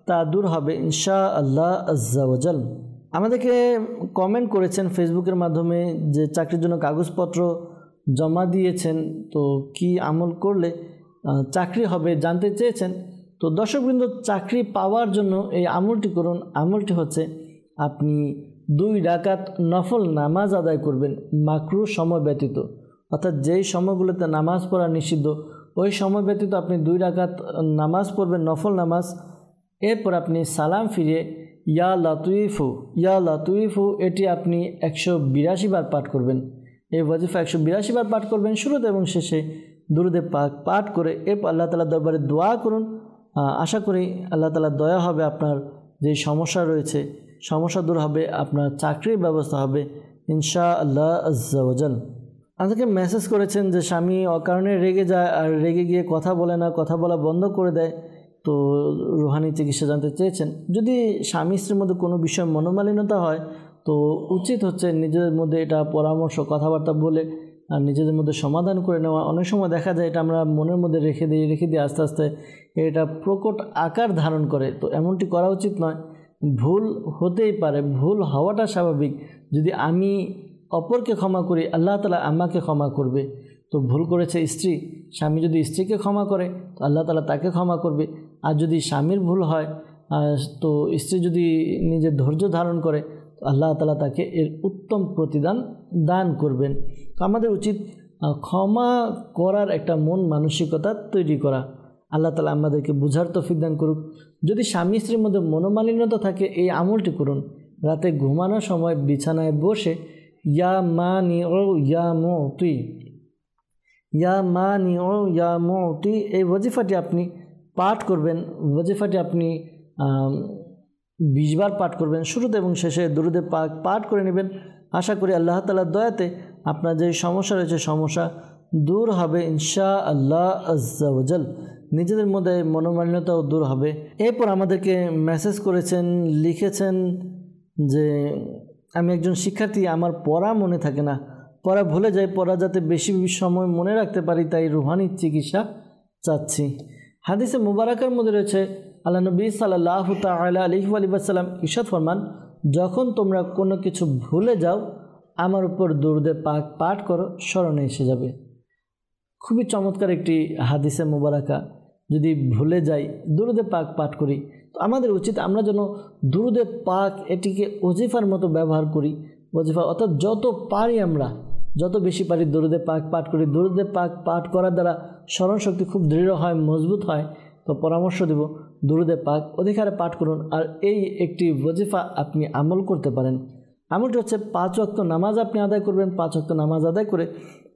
তা দূর হবে ইনশাআল্লাহ আজ্জা ওয়াজাল। আমাদেরকে কমেন্ট করেছেন ফেসবুকের মাধ্যমে যে চাকরির জন্য কাগজপত্র জমা দিয়েছেন, তো কি আমল করলে চাকরি হবে জানতে চেয়েছেন। তো দর্শকবৃন্দ, চাকরি পাওয়ার জন্য এই আমলটি করুন। আমলটি হচ্ছে আপনি 2 রাকাত নফল নামাজ আদায় করবেন মাকরু সময় ব্যতীত, অর্থাৎ যেই সময়গুলোতে নামাজ পড়া নিষিদ্ধ ওই সময় ব্যতীত আপনি 2 রাকাত নামাজ পড়বেন, নফল নামাজ। এরপর আপনি সালাম ফিরে ইয়া লাতুইফু ইয়া লাতুইফু এটি আপনি 182 বার পাঠ করবেন। এই ওয়াজিফা 182 বার পাঠ করবেন শুরুতে এবং শেষে দুরুদে পাক পাঠ করে এরপর আল্লাহ তাআলার দরবারে দোয়া করুন। আশা করি আল্লাহ তাআলার দয়া হবে, আপনার যে সমস্যা রয়েছে সমস্যা দূর হবে, আপনার চাকরির ব্যবস্থা হবে ইনশাআল্লাহ আজ্জা ওয়াজাল। আমাদেরকে মেসেজ করেছেন যে স্বামী অকারণে রেগে যায় আর রেগে গিয়ে কথা বলে না, কথা বলা বন্ধ করে দেয়, তো রুহানি চিকিৎসা জানতে চেয়েছেন। যদি স্বামী স্ত্রীর মধ্যে কোনো বিষয়ে মনোমালিন্যতা হয় তো উচিত হচ্ছে নিজেদের মধ্যে এটা পরামর্শ কথাবার্তা বলে আর নিজেদের মধ্যে সমাধান করে নেওয়া। অনেক সময় দেখা যায় এটা আমরা মনের মধ্যে রেখে দিই আস্তে আস্তে এটা প্রকট আকার ধারণ করে, তো এমনটি করা উচিত নয়। ভুল হতেই পারে, ভুল হওয়াটা স্বাভাবিক। যদি আমি অপরকে ক্ষমা করি আল্লাহ তাআলা আমাকে ক্ষমা করবে। তো ভুল করেছে স্ত্রী, স্বামী যদি স্ত্রীকে ক্ষমা করে তো আল্লাহ তাআলা তাকে ক্ষমা করবে। আর যদি স্বামীর ভুল হয় তো স্ত্রী যদি নিজের ধৈর্য ধারণ করে তো আল্লাহ তাআলা তাকে এর উত্তম প্রতিদান দান করবেন। তো আমাদের উচিত ক্ষমা করার একটা মন মানসিকতা তৈরি করা। আল্লাহ তাআলা আমাদেরকে বুঝার তৌফিক দান করুক। যদি স্বামী স্ত্রীর মধ্যে মনোমালিন্যতা থাকে এই আমলটি করুন। রাতে ঘুমানোর সময় বিছানায় বসে ইয়া মানিউ ইয়া মুতি ইয়া মানিউ ইয়া মুতি এই ওয়াজিফাটি আপনি পাঠ করবেন। ওয়াজিফাটি আপনি 20 বার পাঠ করবেন শুরুতে এবং শেষে দুরুদে পাক পাঠ করে নেবেন। আশা করি আল্লাহ তাআলার দয়াতে আপনার যে সমস্যা রয়েছে সমস্যা দূর হবে ইনশাআল্লাহ আজ্জা ওয়াজাল। নিজেদের মধ্যে মনোমালিন্যতাও দূর হবে। এরপর আমাদেরকে মেসেজ করেছেন, লিখেছেন যে আমি একজন শিক্ষার্থী, আমার পড়া মনে থাকে না, পড়া ভুলে যাই, পড়া যাতে বেশি সময় মনে রাখতে পারি তাই রুহানি চিকিৎসা চাচ্ছি। হাদিসে মুবারাকার মধ্যে রয়েছে আল্লাহ নবী সাল্লাল্লাহু তাআলা আলাইহি ওয়া সাল্লাম ইরশাদ ফরমান, যখন তোমরা কোনো কিছু ভুলে যাও আমার উপর দুরুদে পাক পাঠ করো, স্মরণে এসে যাবে। খুবই চমৎকার একটি হাদিসে মুবারাকা। যদি ভুলে যাই দুরুদে পাক পাঠ করি, তো আমাদের উচিত আমরা যেন দুরুদে পাক এটিকে ওজিফার মতো ব্যবহার করি। ওজিফা অর্থাৎ যত পারি আমরা যত বেশি পারি দুরুদে পাক পাঠ করি। দুরুদে পাক পাঠ করার দ্বারা স্মরণশক্তি খুব দৃঢ় হয়, মজবুত হয়। তো পরামর্শ দেব দুরুদে পাক অধিকারে পাঠ করুন। আর এই একটি ওজিফা আপনি আমল করতে পারেন। আমলটি হচ্ছে 5 ওয়াক্ত নামাজ আপনি আদায় করবেন। 5 ওয়াক্ত নামাজ আদায় করে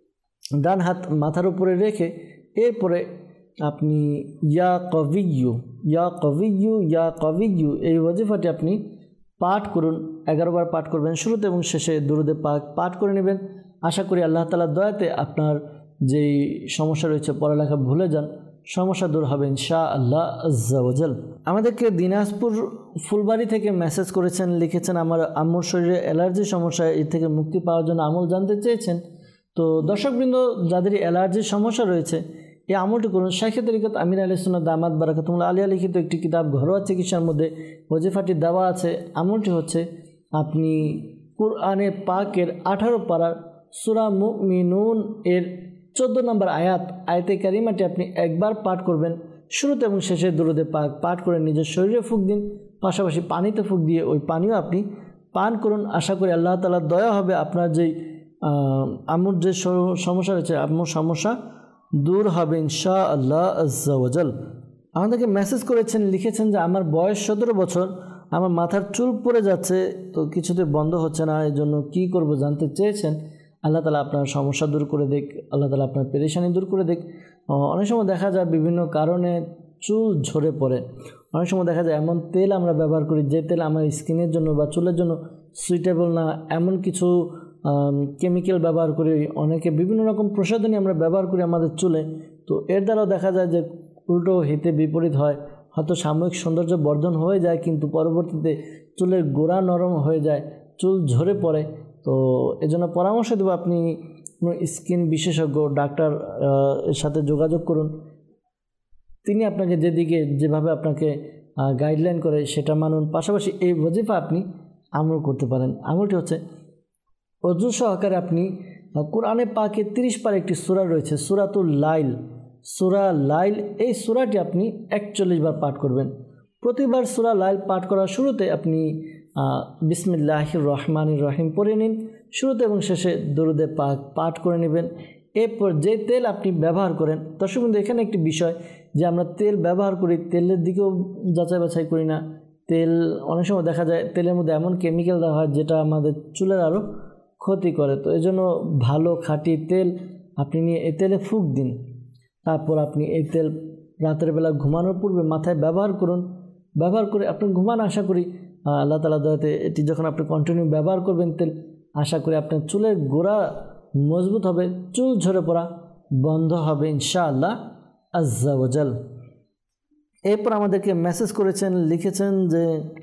ডান হাত মাথার উপরে রেখে এরপরে আপনি ইয়া কবিয়্যু ইয়া কবিয়্যু ইয়া কবিয়্যু এই ওয়াজিফাটি আপনি পাঠ করুন। 11 বার পাঠ করবেন শুরুতে এবং শেষে দুরুদে পাক পাঠ করে নেবেন। আশা করি আল্লাহ তাআলার দয়াতে আপনার যেই সমস্যা রয়েছে পড়ালেখা ভুলে যান সমস্যা দূর হবে ইনশাআল্লাহ আজ্জা ওয়াজাল। আমাদেরকে দিনাজপুর ফুলবাড়ি থেকে মেসেজ করেছেন, লিখেছেন আমার আম্মুর শরীরে অ্যালার্জির সমস্যা, এর থেকে মুক্তি পাওয়ার জন্য আমল জানতে চেয়েছেন। তো দর্শকবৃন্দ, যাদের অ্যালার্জির সমস্যা রয়েছে এই আমলটি করুন। শাইখে তরিকত আমির আহলে সুন্নাত দামাত বারাকাতুহুল্লাহ আলিয়া লিখিত একটি কিতাব ঘরোয়া চিকিৎসার মধ্যে ওজিফাটি দেওয়া আছে। আমলটি হচ্ছে আপনি কুরআনে পাকের 18 পারার সূরা মুমিনুন এর 14 নম্বর আয়াতে কারিমাটি আপনি একবার পাঠ করবেন শুরুতে এবং শেষে দুরুদে পাক পাঠ করে নিজের শরীরে ফুঁক দিন, পাশাপাশি পানিতে ফুঁক দিয়ে ওই পানিও আপনি পান করুন। আশা করি আল্লাহ তাআলার দয়া হবে, আপনার যেই আম্মুর যে সমস্যা রয়েছে আম্মুর সমস্যা দূর হবে ইনশাআল্লাহ আজ্জা ওয়াজাল। আমাদেরকে মেসেজ করেছেন, লিখেছেন যে আমার বয়স 17 বছর, আমার মাথার চুল পড়ে যাচ্ছে, তো কিছুতে বন্ধ হচ্ছে না, এই জন্য কী করবো জানতে চেয়েছেন। আল্লাহ তাআলা আপনার সমস্যা দূর করে দেখ, আল্লাহ তাআলা আপনার পেরেশানি দূর করে দেখ। অনেক সময় দেখা যায় বিভিন্ন কারণে চুল ঝরে পড়ে। অনেক সময় দেখা যায় এমন তেল আমরা ব্যবহার করি যে তেল আমার স্কিনের জন্য বা চুলের জন্য সুইটেবল না, এমন কিছু কেমিক্যাল ব্যবহার করি, অনেকে বিভিন্ন রকম প্রসাধনী আমরা ব্যবহার করি আমাদের চুলে। তো এর দ্বারাও দেখা যায় যে উল্টো হিতে বিপরীত হয়, হয়তো সাময়িক সৌন্দর্য বর্ধন হয়ে যায় কিন্তু পরবর্তীতে চুলের গোড়া নরম হয়ে যায়, চুল ঝরে পড়ে। তো এজন্য পরামর্শ দেবো আপনি কোনো স্কিন বিশেষজ্ঞ ডাক্তার এর সাথে যোগাযোগ করুন। তিনি আপনাকে যেভাবে আপনাকে গাইডলাইন করে সেটা মানুন। পাশাপাশি এই ওয়াজিফা আপনি আমল করতে পারেন। আমলটি হচ্ছে অজু সহকারে আপনি কোরআনে পাকে 30 পার একটি সূরা রয়েছে, সূরাতুল লাইল, সূরা লাইল। এই সূরাটি আপনি 41 বার পাঠ করবেন। প্রতিবার সূরা লাইল পাঠ করার শুরুতে আপনি বিসমিল্লাহির রহমানির রহিম পড়ে নিন, শুরুতে এবং শেষে দরুদে পাক পাঠ করে নেবেন। এরপর যে তেল আপনি ব্যবহার করেন, দর্শক বন্ধু এখানে একটি বিষয় যে আমরা তেল ব্যবহার করি, তেলের দিকেও যাচাই বাছাই করি না। তেল অনেক সময় দেখা যায় তেলের মধ্যে এমন কেমিক্যাল দেওয়া হয় যেটা আমাদের চুলের আরও ক্ষতি করে। তো এই জন্য ভালো খাঁটি তেল আপনি নিয়ে এই তেলে ফুঁক দিন। তারপর আপনি এই তেল রাতের বেলা ঘুমানোর পূর্বে মাথায় ব্যবহার করুন। ব্যবহার করে আপনি ঘুমান, আশা করি আল্লাহ তাআলা দয়াতে এটি যখন আপনি কন্টিনিউ ব্যবহার করবেন তেল, আশা করি আপনার চুলের গোড়া মজবুত হবে, চুল ঝরে পড়া বন্ধ হবে ইনশাআল্লাহ আজ্জা ওয়াজাল। এরপর আমাদেরকে মেসেজ করেছেন, লিখেছেন যে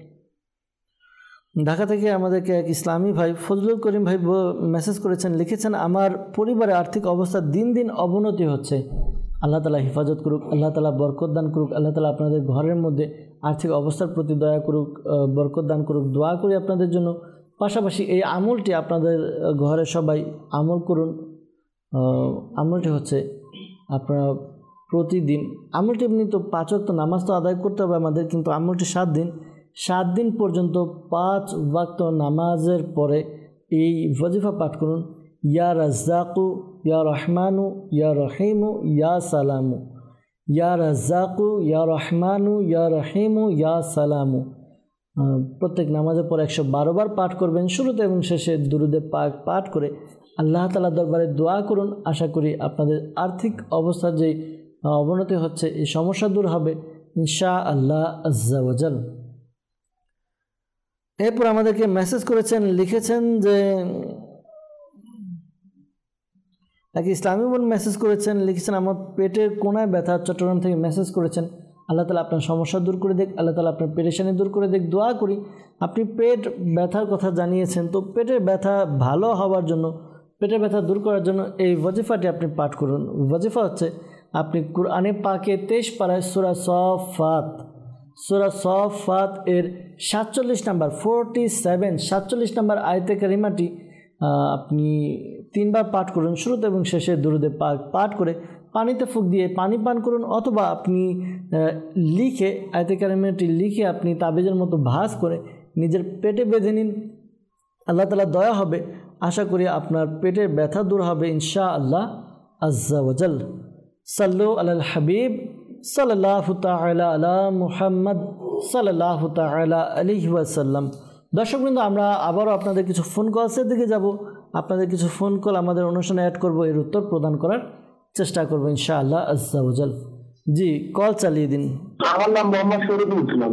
ঢাকা থেকে আমাদেরকে এক ইসলামী ভাই ফজলুল করিম ভাই মেসেজ করেছেন, লিখেছেন আমার পরিবারের আর্থিক অবস্থা দিন দিন অবনতি হচ্ছে। আল্লাহ তাআলা হেফাজত করুক, আল্লাহ তাআলা বরকত দান করুক, আল্লাহ তাআলা আপনাদের ঘরের মধ্যে আর্থিক অবস্থার প্রতি দয়া করুক, বরকত দান করুক। দোয়া করি আপনাদের জন্য। পাশাপাশি এই আমলটি আপনাদের ঘরে সবাই আমল করুন। আমলটি হচ্ছে আপনারা প্রতিদিন আমলটি এমনি তো 5 ওয়াক্ত নামাজ তো আদায় করতে হবে আমাদের, কিন্তু আমলটি 7 দিন পর্যন্ত 5 ওয়াক্ত নামাজের পরে এই ওয়াজিফা পাঠ করুন। ইয়া রাজ্জাকু ইয়া রহমানু ইয়া রহিমু ইয়া সালামু, ইয়া রাজ্জাকু ইয়া রহমানু ইয়া রহিমু ইয়া সালামু। প্রত্যেক নামাজের পর 112 বার পাঠ করবেন। শুরুতে এবং শেষে দুরুদে পাক পাঠ করে আল্লাহ তাআলার দরবারে দোয়া করুন। আশা করি আপনাদের আর্থিক অবস্থার যে অবনতি হচ্ছে এই সমস্যা দূর হবে ইনশাআল্লাহ আজ্জা ওয়াজাল। এরপর আমাদেরকে মেসেজ করেছেন, লিখেছেন যে এক ইসলামী বোন মেসেজ করেছেন, লিখেছেন আমার পেটের কোনায় ব্যথা, চট্টগ্রাম থেকে মেসেজ করেছেন। আল্লাহ তাআলা আপনার সমস্যা দূর করে দেখ, আল্লাহ তাআলা আপনার পেরেশানি দূর করে দেখ। দোয়া করি আপনি পেট ব্যথার কথা জানিয়েছেন, তো পেটের ব্যথা ভালো হওয়ার জন্য, পেটের ব্যথা দূর করার জন্য এই ওয়াজিফাটি আপনি পাঠ করুন। ওয়াজিফা হচ্ছে আপনি কুরআনে পাকে 23 পারায় সূরা সফাত এর 47 নাম্বার 47 নাম্বার আয়াতে কারিমাটি আপনি 3 বার পাঠ করুন। শুরুতে এবং শেষে দুরুদে পাক পাঠ করে পানিতে ফুঁক দিয়ে পানি পান করুন, অথবা আপনি লিখে আয়াতে কারিমাটি লিখে আপনি তাবিজের মতো ভাঁজ করে নিজের পেটে বেঁধে নিন। আল্লাহ তাআলা দয়া হবে, আশা করি আপনার পেটের ব্যথা দূর হবে ইনশাআল্লাহ আজ্জা ওয়াজাল। সাল্লু আলাল হাবিব সাল্লাল্লাহু তাআলা আলা মুহাম্মদ সাল্লাল্লাহু তাআলা আলাইহি ওয়াসাল্লাম। দর্শকবৃন্দ, আমরা আবারও আপনাদের কিছু ফোন কলসের দিকে যাব। আপনাদের কিছু ফোন কল আমাদের অনুষ্ঠানে অ্যাড করব, এর উত্তর প্রদান করার চেষ্টা করব ইনশাআল্লাহ আজ্জা ওয়াজাল। জি, কল চালিয়ে দিন। আমার নাম মোহাম্মদ শরীফুল ইসলাম,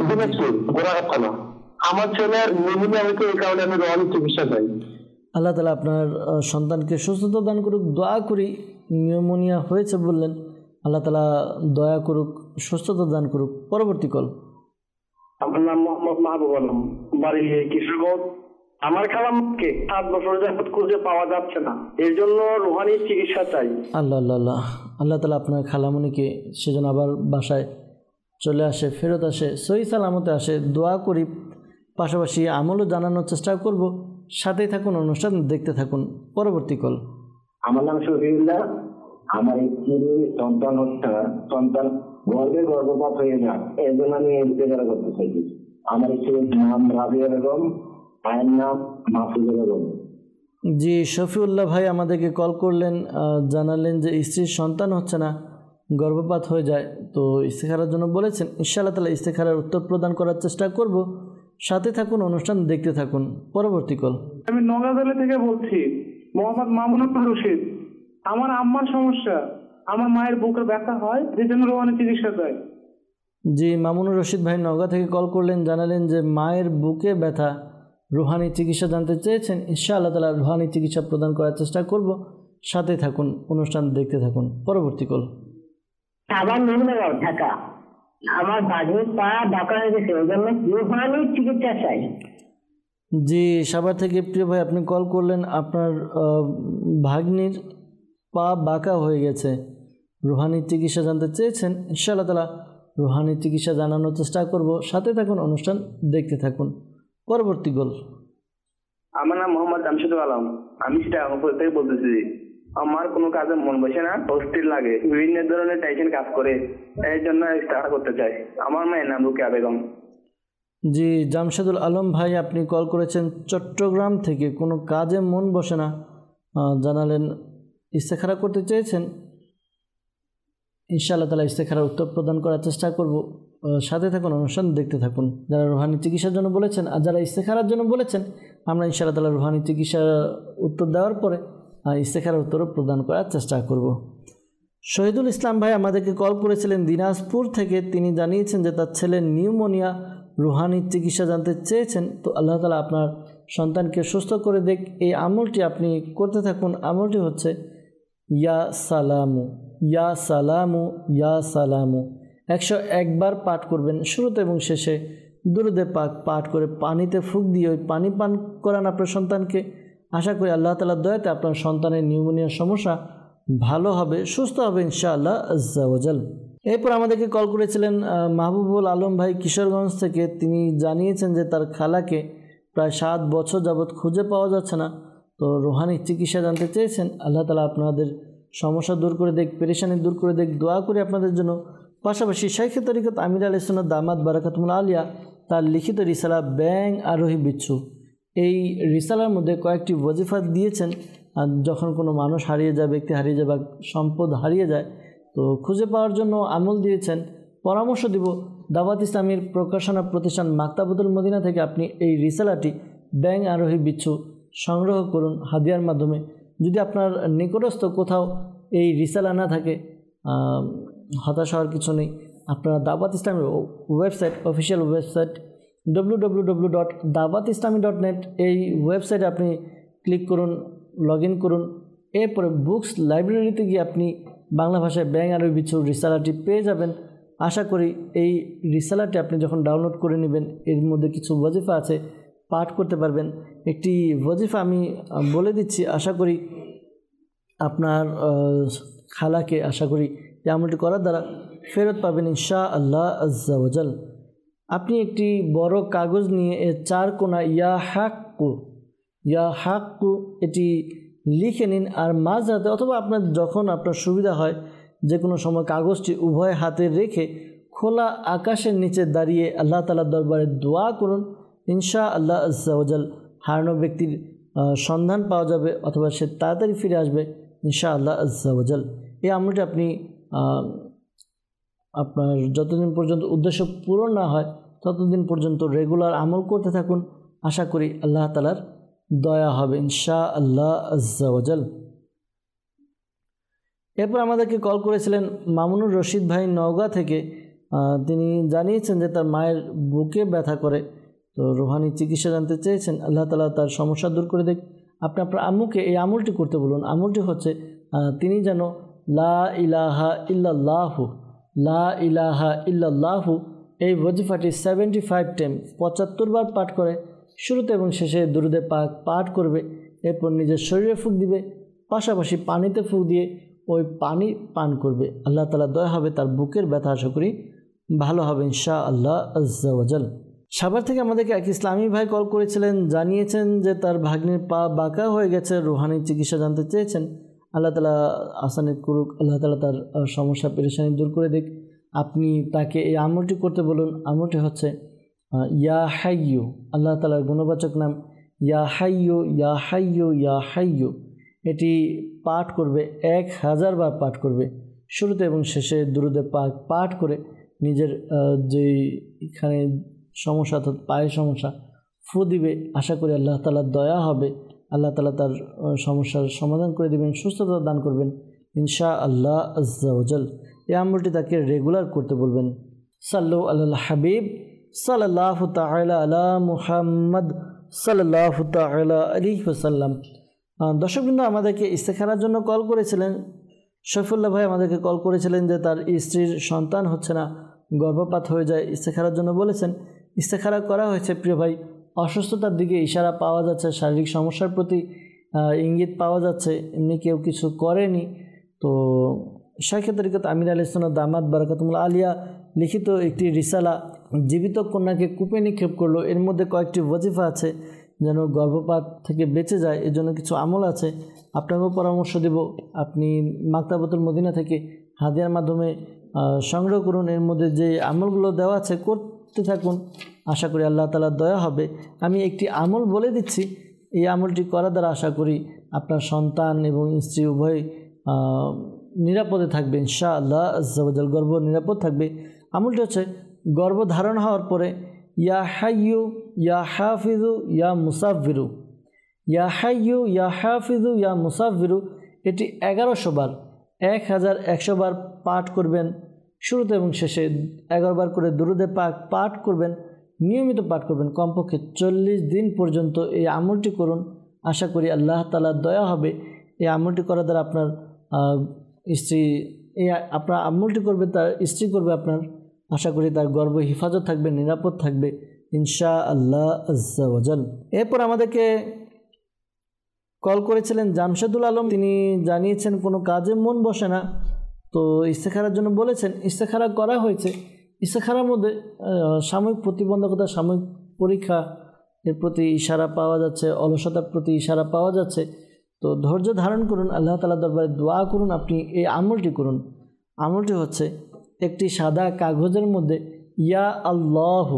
গোড়াঘাট। আমার ছেলের নিউমোনিয়া হয়েছে, এই কারণে আমি রোহানি চিকিৎসা চাই। আল্লাহ তাআলা আপনার সন্তানকে সুস্থতা দান করুক। দোয়া করি, নিউমোনিয়া হয়েছে বললেন, আল্লাহ তাআলা দয়া করুক, সুস্থতা দান করুক। পরবর্তী কল। আমার নাম মোহাম্মদ মাহবুব আলম, বাড়ি কিশোরগঞ্জ। আমার খালামকে 7 বছর যাবত খুঁজে পাওয়া যাচ্ছে না, এর জন্য রোহানি চিকিৎসা চাই। আল্লাহ আল্লাহ আল্লাহ আল্লাহ তাআলা আপনার খালামণিকে সেজন্য আবার বাসায় চলে আসে, ফেরত আসে, সহি সালামতে আসে। দোয়া করি, পাশাপাশি আমলও জানানোর চেষ্টা করব। সাথেই থাকুন, অনুষ্ঠান দেখতে থাকুন। পরবর্তী কল। আমার নাম শফিউল্লাহ। আমার একটি সন্তান হচ্ছে, সন্তান গর্ভপাত হয়ে যায়, এর জন্য আমি ইন্তেজার করতে চাই। আমার ছেলের নাম রাবিয়া বেগম, মায়ের নাম মাহফুজা বেগম। জি, শফিউল্লাহ ভাই আমাদেরকে কল করলেন, জানালেন যে স্ত্রীর সন্তান হচ্ছে না, গর্ভপাত হয়ে যায়। তো ইস্তেখারার জন্য বলেছেন, ইনশাআল্লাহ তাআলা ইস্তেখারার উত্তর প্রদান করার চেষ্টা করব। সাথে থাকুন, অনুষ্ঠান দেখতে থাকুন। পরবর্তী কল। আমি নগাঁদালি থেকে বলছি, মোহাম্মদ মামুনুর রশিদ। আমার আম্মার সমস্যা, আমার মায়ের বুকের ব্যথা হয়, যে জন্য রোহানি চিকিৎসা চাই। জি, মামুনুর রশিদ ভাই নওগাঁ থেকে কল করলেন, জানালেন যে মায়ের বুকে ব্যথা, রুহানি চিকিৎসা জানতে চেয়েছেন। ইনশাআল্লাহ তাআলা রুহানি চিকিৎসা প্রদান করার চেষ্টা করব। সাথে থাকুন, অনুষ্ঠান দেখতে থাকুন। পরবর্তী কল। আবার নিম্নগাঁও ঢাকা। আমার ভাগ্নির পা বাঁকা হয়ে গেছে, ওই জন্য রুহানি চিকিৎসা চাই। জি, সাভার থেকে প্রিয় ভাই আপনি কল করলেন, আপনার ভাগ্নির পা বাঁকা হয়ে গেছে, রুহানি চিকিৎসা জানতে চেয়েছেন। ইনশাআল্লাহ তাআলা রুহানি চিকিৎসা জানানোর চেষ্টা করব। সাথে থাকুন, অনুষ্ঠান দেখতে থাকুন। পরবর্তী গোল। আমার নাম মোহাম্মদ জামশেদুল আলম। আমি চিটাগাং থেকে বলতেছি। আমার কোনো কাজে মন বসে না, অস্থির লাগে, বিভিন্ন ধরনের টেনশন কাজ করে, এর জন্য ইস্তেখারা করতে চাই। আমার মায়ের নাম রুকিয়া বেগম। জি জামশেদুল আলম ভাই, আপনি কল করেছেন চট্টগ্রাম থেকে, কোনো কাজে মন বসে না জানালেন, ইস্তেখারা করতে চেয়েছেন। ইনশাআল্লাহ তাআলা ইস্তেখারার উত্তর প্রদান করার চেষ্টা করব। সাথে থাকুন, অনুষ্ঠান দেখতে থাকুন। যারা রুহানি চিকিৎসার জন্য বলেছেন আর যারা ইস্তেখারার জন্য বলেছেন, আমরা ইনশাআল্লাহ তাআলা রুহানি চিকিৎসার উত্তর দেওয়ার পরে ইস্তেখারার উত্তরও প্রদান করার চেষ্টা করব। শহীদুল ইসলাম ভাই আমাদেরকে কল করেছিলেন দিনাজপুর থেকে। তিনি জানিয়েছেন যে তার ছেলের নিউমোনিয়া, রুহানি চিকিৎসা জানতে চেয়েছেন। তো আল্লাহ তাআলা আপনার সন্তানকে সুস্থ করে দেখ। এই আমলটি আপনি করতে থাকুন। আমলটি হচ্ছে ইয়া সালামু, ইয়া সালামু, ইয়া সালামু 101 বার পাঠ করবেন। শুরুতে এবং শেষে দুরূদে পাক পাঠ করে পানিতে ফুঁক দিয়ে ওই পানি পান করান আপনার সন্তানকে। আশা করি আল্লাহ তাআলার দয়াতে আপনার সন্তানের নিউমোনিয়ার সমস্যা ভালো হবে, সুস্থ হবে ইনশাআল্লাহ আজ্জা ওয়াজাল। এরপর আমাদেরকে কল করেছিলেন মাহবুবুল আলম ভাই কিশোরগঞ্জ থেকে। তিনি জানিয়েছেন যে তার খালাকে প্রায় 7 বছর যাবৎ খুঁজে পাওয়া যাচ্ছে না। তো রুহানি চিকিৎসা জানতে চেয়েছেন। আল্লাহ তাআলা আপনাদের সমস্যা দূর করে দেখ, পেরেশানি দূর করে দেখ, দোয়া করি আপনাদের জন্য। পাশাপাশি শাইখে তরিকত আমির আলাইহিস সুন্নাত দামাত বারাকাতুহুল আলিয়া তার লিখিত রিসালা ব্যাং আরোহী বিচ্ছু, এই রিসালার মধ্যে কয়েকটি ওয়াজিফা দিয়েছেন। আর যখন কোনো মানুষ হারিয়ে যায়, ব্যক্তি হারিয়ে যায় বা সম্পদ হারিয়ে যায়, তো খুঁজে পাওয়ার জন্য আমল দিয়েছেন। পরামর্শ দিব, দাওয়াত ইসলামীর প্রকাশনা প্রতিষ্ঠান মাকতাবুতুল মদিনা থেকে আপনি এই রিসালাটি ব্যাং আরোহী বিচ্ছু সংগ্রহ করুন হাদিয়ার মাধ্যমে। যদি আপনার নিকটস্থ কোথাও এই রিসালা না থাকে, হতাশ হওয়ার কিছু নেই। আপনারা দাওয়াত ইসলামের ওয়েবসাইট, অফিসিয়াল ওয়েবসাইট www.dawatislami.net, এই ওয়েবসাইটে আপনি ক্লিক করুন, লগ ইন করুন। এরপরে বুকস লাইব্রেরিতে গিয়ে আপনি বাংলা ভাষায় ব্যাং আরবি বিচ্ছুর রিসালাটি পেয়ে যাবেন। আশা করি এই রিসালাটি আপনি যখন ডাউনলোড করে নেবেন, এর মধ্যে কিছু ওয়াজিফা আছে, পাঠ করতে পারবেন। একটি ওয়াজিফা আমি বলে দিচ্ছি, আশা করি আপনার খালাকে আশা করি যে আমলটি করার দ্বারা ফেরত পাবেন ইনশাআল্লাহ আজ্জা ওয়াজাল। আপনি একটি বড় কাগজ নিয়ে এর 4 কোণা ইয়া হাক্কু এটি লিখে নিন। আর মাঝরাতে অথবা আপনার যখন আপনার সুবিধা হয়, যে কোনো সময় কাগজটি উভয় হাতে রেখে খোলা আকাশের নিচে দাঁড়িয়ে আল্লাহ তাআলার দরবারে দোয়া করুন। ইনশাআল্লাহ আজ্জা ওয়াজাল হারানো ব্যক্তির সন্ধান পাওয়া যাবে অথবা সে তাড়াতাড়ি ফিরে আসবে ইনশাআল্লাহ আজ্জা ওয়াজাল। এই আমলটি আপনি আপনার যতদিন পর্যন্ত উদ্দেশ্য পূরণ না হয় ততদিন পর্যন্ত রেগুলার আমল করতে থাকুন। আশা করি আল্লাহ তাআলার দয়া হবে ইনশাআল্লাহ আজ্জা ওয়াজাল। এরপর আমাদেরকে কল করেছিলেন মামুনুর রশিদ ভাই নওগাঁ থেকে। তিনি জানিয়েছেন যে তার মায়ের বুকে ব্যথা করে, তো রুহানি চিকিৎসা জানতে চেয়েছেন। আল্লাহ তাআলা তার সমস্যা দূর করে দেখ। আপনি আপনার আম্মুকে এই আমলটি করতে বলুন। আমলটি হচ্ছে তিনি যেন লা ইলাহা ইল্লাল্লাহু, লা ইলাহা ইল্লাল্লাহু এই ওয়াজিফাটি 75 টাইম 75 বার পাঠ করে। শুরুতে এবং শেষে দুরূদে পাক পাঠ করবে। এরপর নিজের শরীরে ফুঁক দিবে, পাশাপাশি পানিতে ফুঁক দিয়ে ওই পানি পান করবে। আল্লাহ তাআলা দয়া হবে, তার বুকের ব্যথা আশা করি ভালো হবে ইনশাআল্লাহ আজ্জা ওয়াজাল। সাভার থেকে আমাদেরকে এক ইসলামী ভাই কল করেছিলেন, জানিয়েছেন যে তার ভাগ্নির পা বাঁকা হয়ে গেছে, রুহানি চিকিৎসা জানতে চেয়েছেন। আল্লাহ তাআলা আসানি করুক, আল্লাহ তাআলা তার সমস্যা পেরেশানি দূর করে দিক। আপনি তাকে এই আমলটি করতে বলুন। আমলটি হচ্ছে ইয়া হাইয়ু, আল্লাহ তাআলার গুণবাচক নাম ইয়া হাইয়ু, ইয়া হাইয়ু, ইয়া হাইয়ু। এটি পাঠ করবে 1000 বার পাঠ করবে। শুরুতে এবং শেষে দুরূদে পাক পাঠ করে নিজের যেখানে সমস্যা অর্থাৎ পায়ের সমস্যা ফু দিবে। আশা করি আল্লাহ তাআলার দয়া হবে, আল্লাহ তাআলা তার সমস্যার সমাধান করে দেবেন, সুস্থতা দান করবেন ইনশাআল্লাহ আজ্জা ওয়াজাল। এই আমলটি তাকে রেগুলার করতে বলবেন। সাল্লু আলাল হাবিব সাল্লাল্লাহু তাআলা আলা মুহাম্মদ সাল্লাল্লাহু তাআলা আলাইহি ওয়াসাল্লাম। দর্শকবৃন্দ, আমাদেরকে ইস্তেখারার জন্য কল করেছিলেন শফিউল্লাহ ভাই। আমাদেরকে কল করেছিলেন যে তার স্ত্রীর সন্তান হচ্ছে না, গর্ভপাত হয়ে যায়, ইস্তেখারার জন্য বলেছেন। ইস্তেখারা করা হয়েছে প্রিয় ভাই, অসুস্থতার দিকে ইশারা পাওয়া যাচ্ছে, শারীরিক সমস্যার প্রতি ইঙ্গিত পাওয়া যাচ্ছে, এমনি কেউ কিছু করেনি। তো শাইখে তরিকত আমির আলাইহিস সুন্নাত দামাত বারাকাতুহুল আলিয়া লিখিত একটি রিসালা জীবিত কন্যাকে কূপে নিক্ষেপ করলো। এর মধ্যে কয়েকটি ওয়াজিফা আছে যেন গর্ভপাত থেকে বেঁচে যায়, এর জন্য কিছু আমল আছে। আপনাকেও পরামর্শ দেব, আপনি মাকতাবাতুল মদিনা থেকে হাদিয়ার মাধ্যমে সংগ্রহ করুন। এর মধ্যে যে আমলগুলো দেওয়া আছে করতে থাকুন, আশা করি আল্লাহ তাআলার দয়া হবে। আমি একটি আমল বলে দিচ্ছি, এই আমলটি করার দ্বারা আশা করি আপনার সন্তান এবং স্ত্রী উভয় নিরাপদে থাকবে ইনশাআল্লাহ আজ্জা ওয়া জাল, গর্ভ নিরাপদ থাকবে। আমলটি হচ্ছে গর্ভধারণ হওয়ার পরে ইয়া হাইয়ু ইয়া হাফিজু ইয়া মুসাফিরু, ইয়া হাইয়ু ইয়া হাফিজু ইয়া মুসাফিরু, এটি 1100 বার 1100 বার পাঠ করবেন। শুরুতে এবং শেষে 11 বার করে দুরুদে পাক পাঠ করবেন, নিয়মিত পাঠ করবেন। কমপক্ষে 40 দিন পর্যন্ত এই আমলটি করুন, আশা করি আল্লাহ তাআলার দয়া হবে। এই আমলটি করার দ্বারা আপনার স্ত্রী, আপনার আমলটি করবে তার স্ত্রী করবে আপনার, আশা করি তার গর্ভ হিফাজত থাকবে, নিরাপদ থাকবে ইনশাআল্লাহ আজ্জা ওয়া জাল। এরপর আমাদেরকে কল করেছিলেন জামশেদুল আলম, তিনি জানিয়েছেন কোনো কাজে মন বসে না, তো ইস্তেখারার জন্য বলেছেন। ইস্তেখারা করা হয়েছে, ইস্তেখারার মধ্যে সাময়িক প্রতিবন্ধকতা, সাময়িক পরীক্ষা এর প্রতি ইশারা পাওয়া যাচ্ছে, অলসতার প্রতি ইশারা পাওয়া যাচ্ছে। তো ধৈর্য ধারণ করুন, আল্লাহ তাআলার দরবারে দোয়া করুন, আপনি এই আমলটি করুন। আমলটি হচ্ছে একটি সাদা কাগজের মধ্যে ইয়া আল্লাহু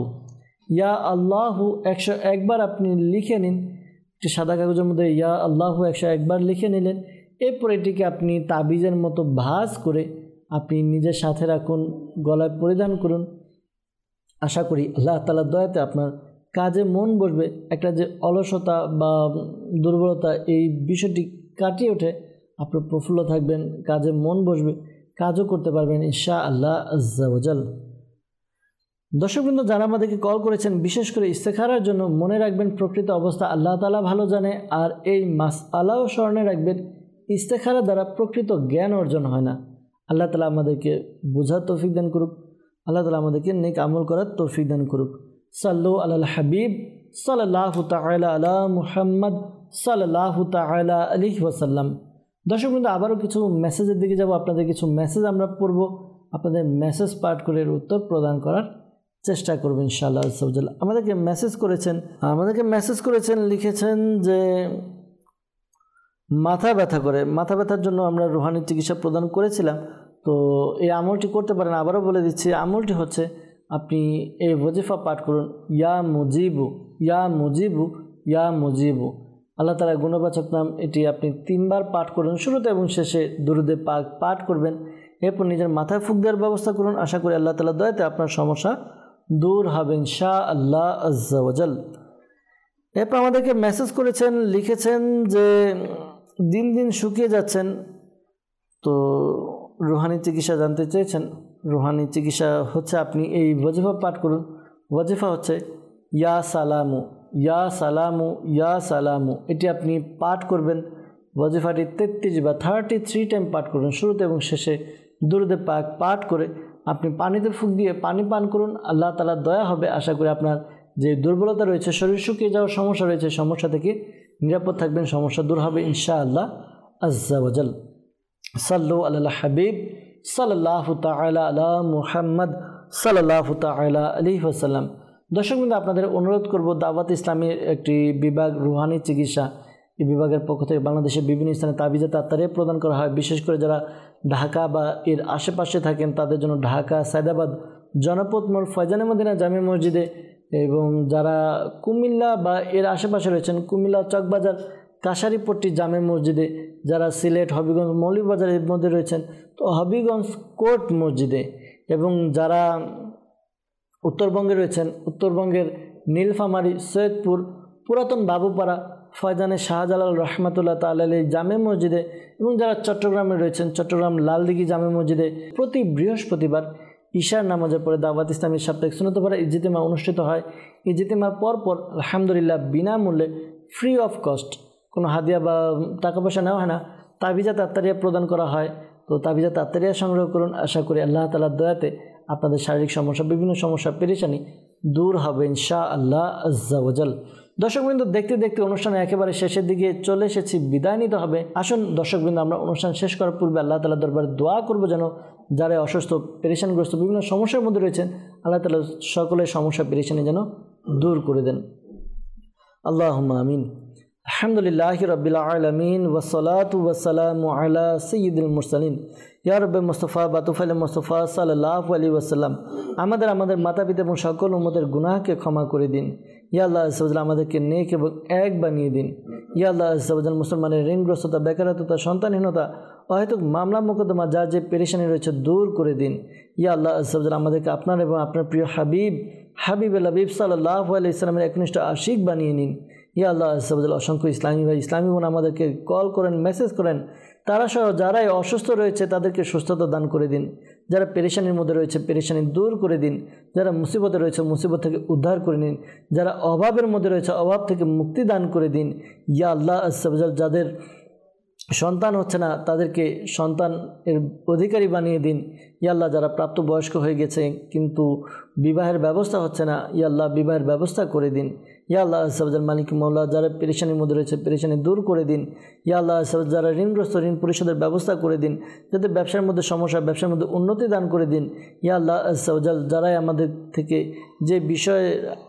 101 বার আপনি লিখে নিন। একটি সাদা কাগজের মধ্যে ইয়া আল্লাহু 101 বার লিখে নিলেন। এরপর এটিকে আপনি তাবিজের মতো ভাঁজ করে আপনি নিজের সাথে রাখুন, গলায় পরিধান করুন। আশা করি আল্লাহ তাআলার দয়াতে আপনার কাজে মন বসবে, একটা যে অলসতা বা দুর্বলতা এই বিষয়টি কাটিয়ে ওঠে, আপনি প্রফুল্ল থাকবেন, কাজে মন বসবে, কাজও করতে পারবেন ইনশাআল্লাহ আজ্জা ওয়া জাল। দর্শকবৃন্দ, যারা আমাদেরকে কল করেছেন বিশেষ করে ইস্তেখারার জন্য, মনে রাখবেন প্রকৃত অবস্থা আল্লাহ তাআলা ভালো জানে। আর এই মাসআলাও স্মরণে রাখবেন, ইস্তেখারা দ্বারা প্রকৃত জ্ঞান অর্জন হয় না। আল্লাহ তাআলা আমাদেরকে বোঝার তৌফিক দান করুক, আল্লাহ তাআলা আমাদেরকে নেক আমল করার তৌফিক দান করুক। সাল্লু আলাল হাবিব সাল্লাল্লাহু তাআলা আলা মুহাম্মদ সাল্লাল্লাহু তাআলা আলাইহি ওয়াসাল্লাম। দর্শকবৃন্দ, আবারও কিছু মেসেজের দিকে যাব। আপনাদের কিছু মেসেজ আমরা পড়ব, আপনাদের মেসেজ পাঠ করে এর উত্তর প্রদান করার চেষ্টা করব ইনশাআল্লাহ আজ্জা ওয়া জাল। আমাদেরকে মেসেজ করেছেন, লিখেছেন যে মাথা ব্যথা করে, মাথা ব্যথার জন্য আমরা রুহানি চিকিৎসা প্রদান করেছিলাম, তো এই আমলটি করতে পারেন। আবারও বলে দিচ্ছি, আমলটি হচ্ছে আপনি এই ওয়াজিফা পাঠ করুন, ইয়া মুজিবু ইয়া মুজিবু ইয়া মুজিবু, আল্লাহ তাআলার গুণবাচক নাম। এটি আপনি 3 বার পাঠ করুন, শুরুতে এবং শেষে দুরুদে পাক পাঠ করবেন। এরপর নিজের মাথায় ফুঁক দেওয়ার ব্যবস্থা করুন, আশা করি আল্লাহ তাআলার দয়াতে আপনার সমস্যা দূর হবে ইনশাআল্লাহ আজ্জা ওয়া জাল। এরপর আমাদেরকে মেসেজ করেছেন, লিখেছেন যে দিন দিন শুকিয়ে যাচ্ছেন, তো রুহানি চিকিৎসা জানতে চেয়েছেন। রুহানি চিকিৎসা হচ্ছে আপনি এই ওয়াজিফা পাঠ করুন। ওয়াজিফা হচ্ছে ইয়া সালামু ইয়া সালামু ইয়া সালামু, এটি আপনি পাঠ করবেন। ওয়াজিফাটি 33 বা 33 টাইম পাঠ করুন, শুরুতে এবং শেষে দুরুদে পাক পাঠ করে আপনি পানিতে ফুঁক দিয়ে পানি পান করুন। আল্লাহ তাআলার দয়া হবে, আশা করি আপনার যে দুর্বলতা রয়েছে, শরীর শুকিয়ে যাওয়ার সমস্যা রয়েছে, সমস্যা থেকে নিরাপদ থাকবেন, সমস্যা দূর হবে ইনশাআল্লাহ আজ্জা ওয়া জাল। সাল্লু আলাল হাবিব সাল্লাল্লাহু তাআলা আলা মুহাম্মদ সাল্লাল্লাহু তাআলা আলাইহি ওয়াসাল্লাম। দর্শকবৃন্দ, আপনাদের অনুরোধ করব, দাওয়াত ইসলামীর একটি বিভাগ রুহানি চিকিৎসা, এই বিভাগের পক্ষ থেকে বাংলাদেশের বিভিন্ন স্থানে তাবিজে তাত্তারিয়া প্রদান করা হয়। বিশেষ করে যারা ঢাকা বা এর আশেপাশে থাকেন তাদের জন্য ঢাকা, সায়দাবাদ, জনপদ মোড়, ফয়জানে মদিনা জামে মসজিদে, এবং যারা কুমিল্লা বা এর আশেপাশে রয়েছেন, কুমিল্লা চকবাজার, কাশারিপট্টি জামে মসজিদে, যারা সিলেট, হবিগঞ্জ, মৌলভীবাজারের মধ্যে রয়েছেন তো হবিগঞ্জ কোর্ট মসজিদে, এবং যারা উত্তরবঙ্গে রয়েছেন, উত্তরবঙ্গের নীলফামারী, সৈয়দপুর, পুরাতন বাবুপাড়া, ফয়জানে শাহজালাল রহমাতুল্লাহ তাআলা আলাইহি জামে মসজিদে, এবং যারা চট্টগ্রামে রয়েছেন, চট্টগ্রাম লালদিঘি জামে মসজিদে প্রতি বৃহস্পতিবার ঈশার নামাজের পরে দাওয়াত ইসলামীর সাপ্তাহিক সুন্নত পড়া ইজতিমা অনুষ্ঠিত হয়। ইজতিমার পরপর আলহামদুলিল্লাহ বিনামূল্যে, ফ্রি অফ কস্ট, কোনো হাদিয়া বা টাকা পয়সা নেওয়া হয় না, তাবিজা তাত্তারিয়া প্রদান করা হয়। তো তাবিজা তাত্তারিয়া সংগ্রহ করুন, আশা করি আল্লাহ তাআলার দয়াতে আপনাদের শারীরিক সমস্যা, বিভিন্ন সমস্যা, পেরেশানি দূর হবে ইনশাআল্লাহ আজ্জা ওয়া জাল। দর্শকবৃন্দ, দেখতে দেখতে অনুষ্ঠানের একেবারে শেষের দিকে চলে এসেছি, বিদায় নিতে হবে। আসুন দর্শকবৃন্দ, আমরা অনুষ্ঠান শেষ করার পূর্বে আল্লাহ তাআলার দরবারে দোয়া করব যেন যারা অসুস্থ, পেরেশানগ্রস্ত, বিভিন্ন সমস্যার মধ্যে রয়েছেন, আল্লাহ তাআলা সকলের সমস্যা পেরেশানি যেন দূর করে দেন। আল্লাহুম্মা আমিন। আলহামদুলিল্লাহি রাব্বিল আলামিন ওয়াসসালাতু ওয়াসসালামু আলা সাইয়্যিদিল মুরসালিন ইয়া রাব্বে মুস্তাফা বাতুফাল মুস্তাফা সাল্লাল্লাহু আলাইহি ওয়াসাল্লাম। আমাদের মাতা পিতা এবং সকল উম্মতের গুনাহকে ক্ষমা করে দিন। ইয়া আল্লাহ আযজা ওয়া জাল্লা, আমাদেরকে নেক এবং এক বানিয়ে দিন। ইয়া আল্লাহ আযজা ওয়া জাল্লা, মুসলমানের ঋণগ্রস্ততা, বেকারত্বতা, সন্তানহীনতা, অহেতুক মামলা মোকদ্দমা, যার যে পেরেশানি রয়েছে দূর করে দিন। ইয়া আল্লাহ আযজা ওয়া জাল্লা, আমাদেরকে আপনার এবং আপনার প্রিয় হাবিবুল হাবিব সাল্লাল্লাহু আলাইহি ওয়াসাল্লামের একনিষ্ঠ আশিক বানিয়ে নিন। ইয়া আল্লাহ আযজা ওয়া জাল্লা, অসংখ্য ইসলামী বোন আমাদেরকে কল করেন, মেসেজ করেন, তারা সহ যারাই অসুস্থ রয়েছে তাদেরকে সুস্থতা দান করে দিন। যারা পেরেশানির মধ্যে রয়েছে পেরেশানি দূর করে দিন। যারা মুসিবতে রয়েছে মুসিবত থেকে উদ্ধার করে নিন। যারা অভাবের মধ্যে রয়েছে অভাব থেকে মুক্তি দান করে দিন। ইয়া আল্লাহ আযজা ওয়া জাল্লা, যাদের সন্তান হচ্ছে না তাদেরকে সন্তানের অধিকারী বানিয়ে দিন। ইয়া আল্লাহ, যারা প্রাপ্তবয়স্ক হয়ে গেছে কিন্তু বিবাহের ব্যবস্থা হচ্ছে না, ইয়া আল্লাহ বিবাহের ব্যবস্থা করে দিন। ইয়া আল্লাহ আযজা ওয়া জাল্লা, মালিক মওলা, যারা পেরেশানির মধ্যে রয়েছে পেরেশানি দূর করে দিন। ইয়া আল্লাহ আযজা ওয়া জাল্লা, যারা ঋণগ্রস্ত ঋণ পরিশোধের ব্যবস্থা করে দিন। যাদের ব্যবসার মধ্যে সমস্যা, ব্যবসার মধ্যে উন্নতি দান করে দিন। ইয়া আল্লাহ আযজা ওয়া জাল্লা, যারাই আমাদের থেকে যে বিষয়ে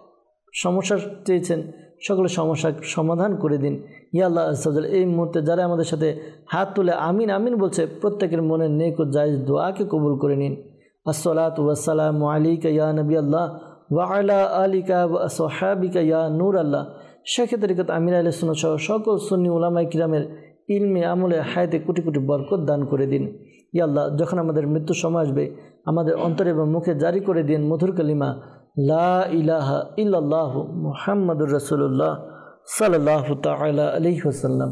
সমস্যা চেয়েছেন সকলের সমস্যার সমাধান করে দিন। ইয়া আল্লাহ আযজা ওয়া জাল্লা, এই মুহূর্তে যারা আমাদের সাথে হাত তুলে আমিন আমিন বলছে, প্রত্যেকের মনের নেক ও জায়েজ দোয়াকে কবুল করে নিন। আসসালাতু ওয়াসসালামু আলাইকা ইয়া নবী আল্লাহ ওয়া আলা আলিকা ওয়া আসহাবিকা ইয়া নূর আল্লাহ। শেখ তরিকত আমির আহলে সুন্নাত সহ সকল সুন্নি উলামায়ে কিরামের ইলমে আমলে হায়াতে কোটি কোটি বরকত দান করে দিন। ইয়া আল্লাহ, যখন আমাদের মৃত্যুর সময় আসবে আমাদের অন্তরে এবং মুখে জারি করে দিন মধুর কালিমা লা ইলাহা ইল্লাল্লাহু মুহাম্মাদুর রাসূলুল্লাহ সাল্লাল্লাহু তাআলা আলাইহি ওয়াসাল্লাম।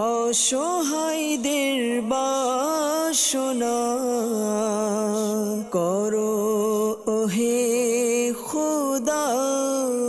অসহায়দের বাসনা করো ওহে খোদা।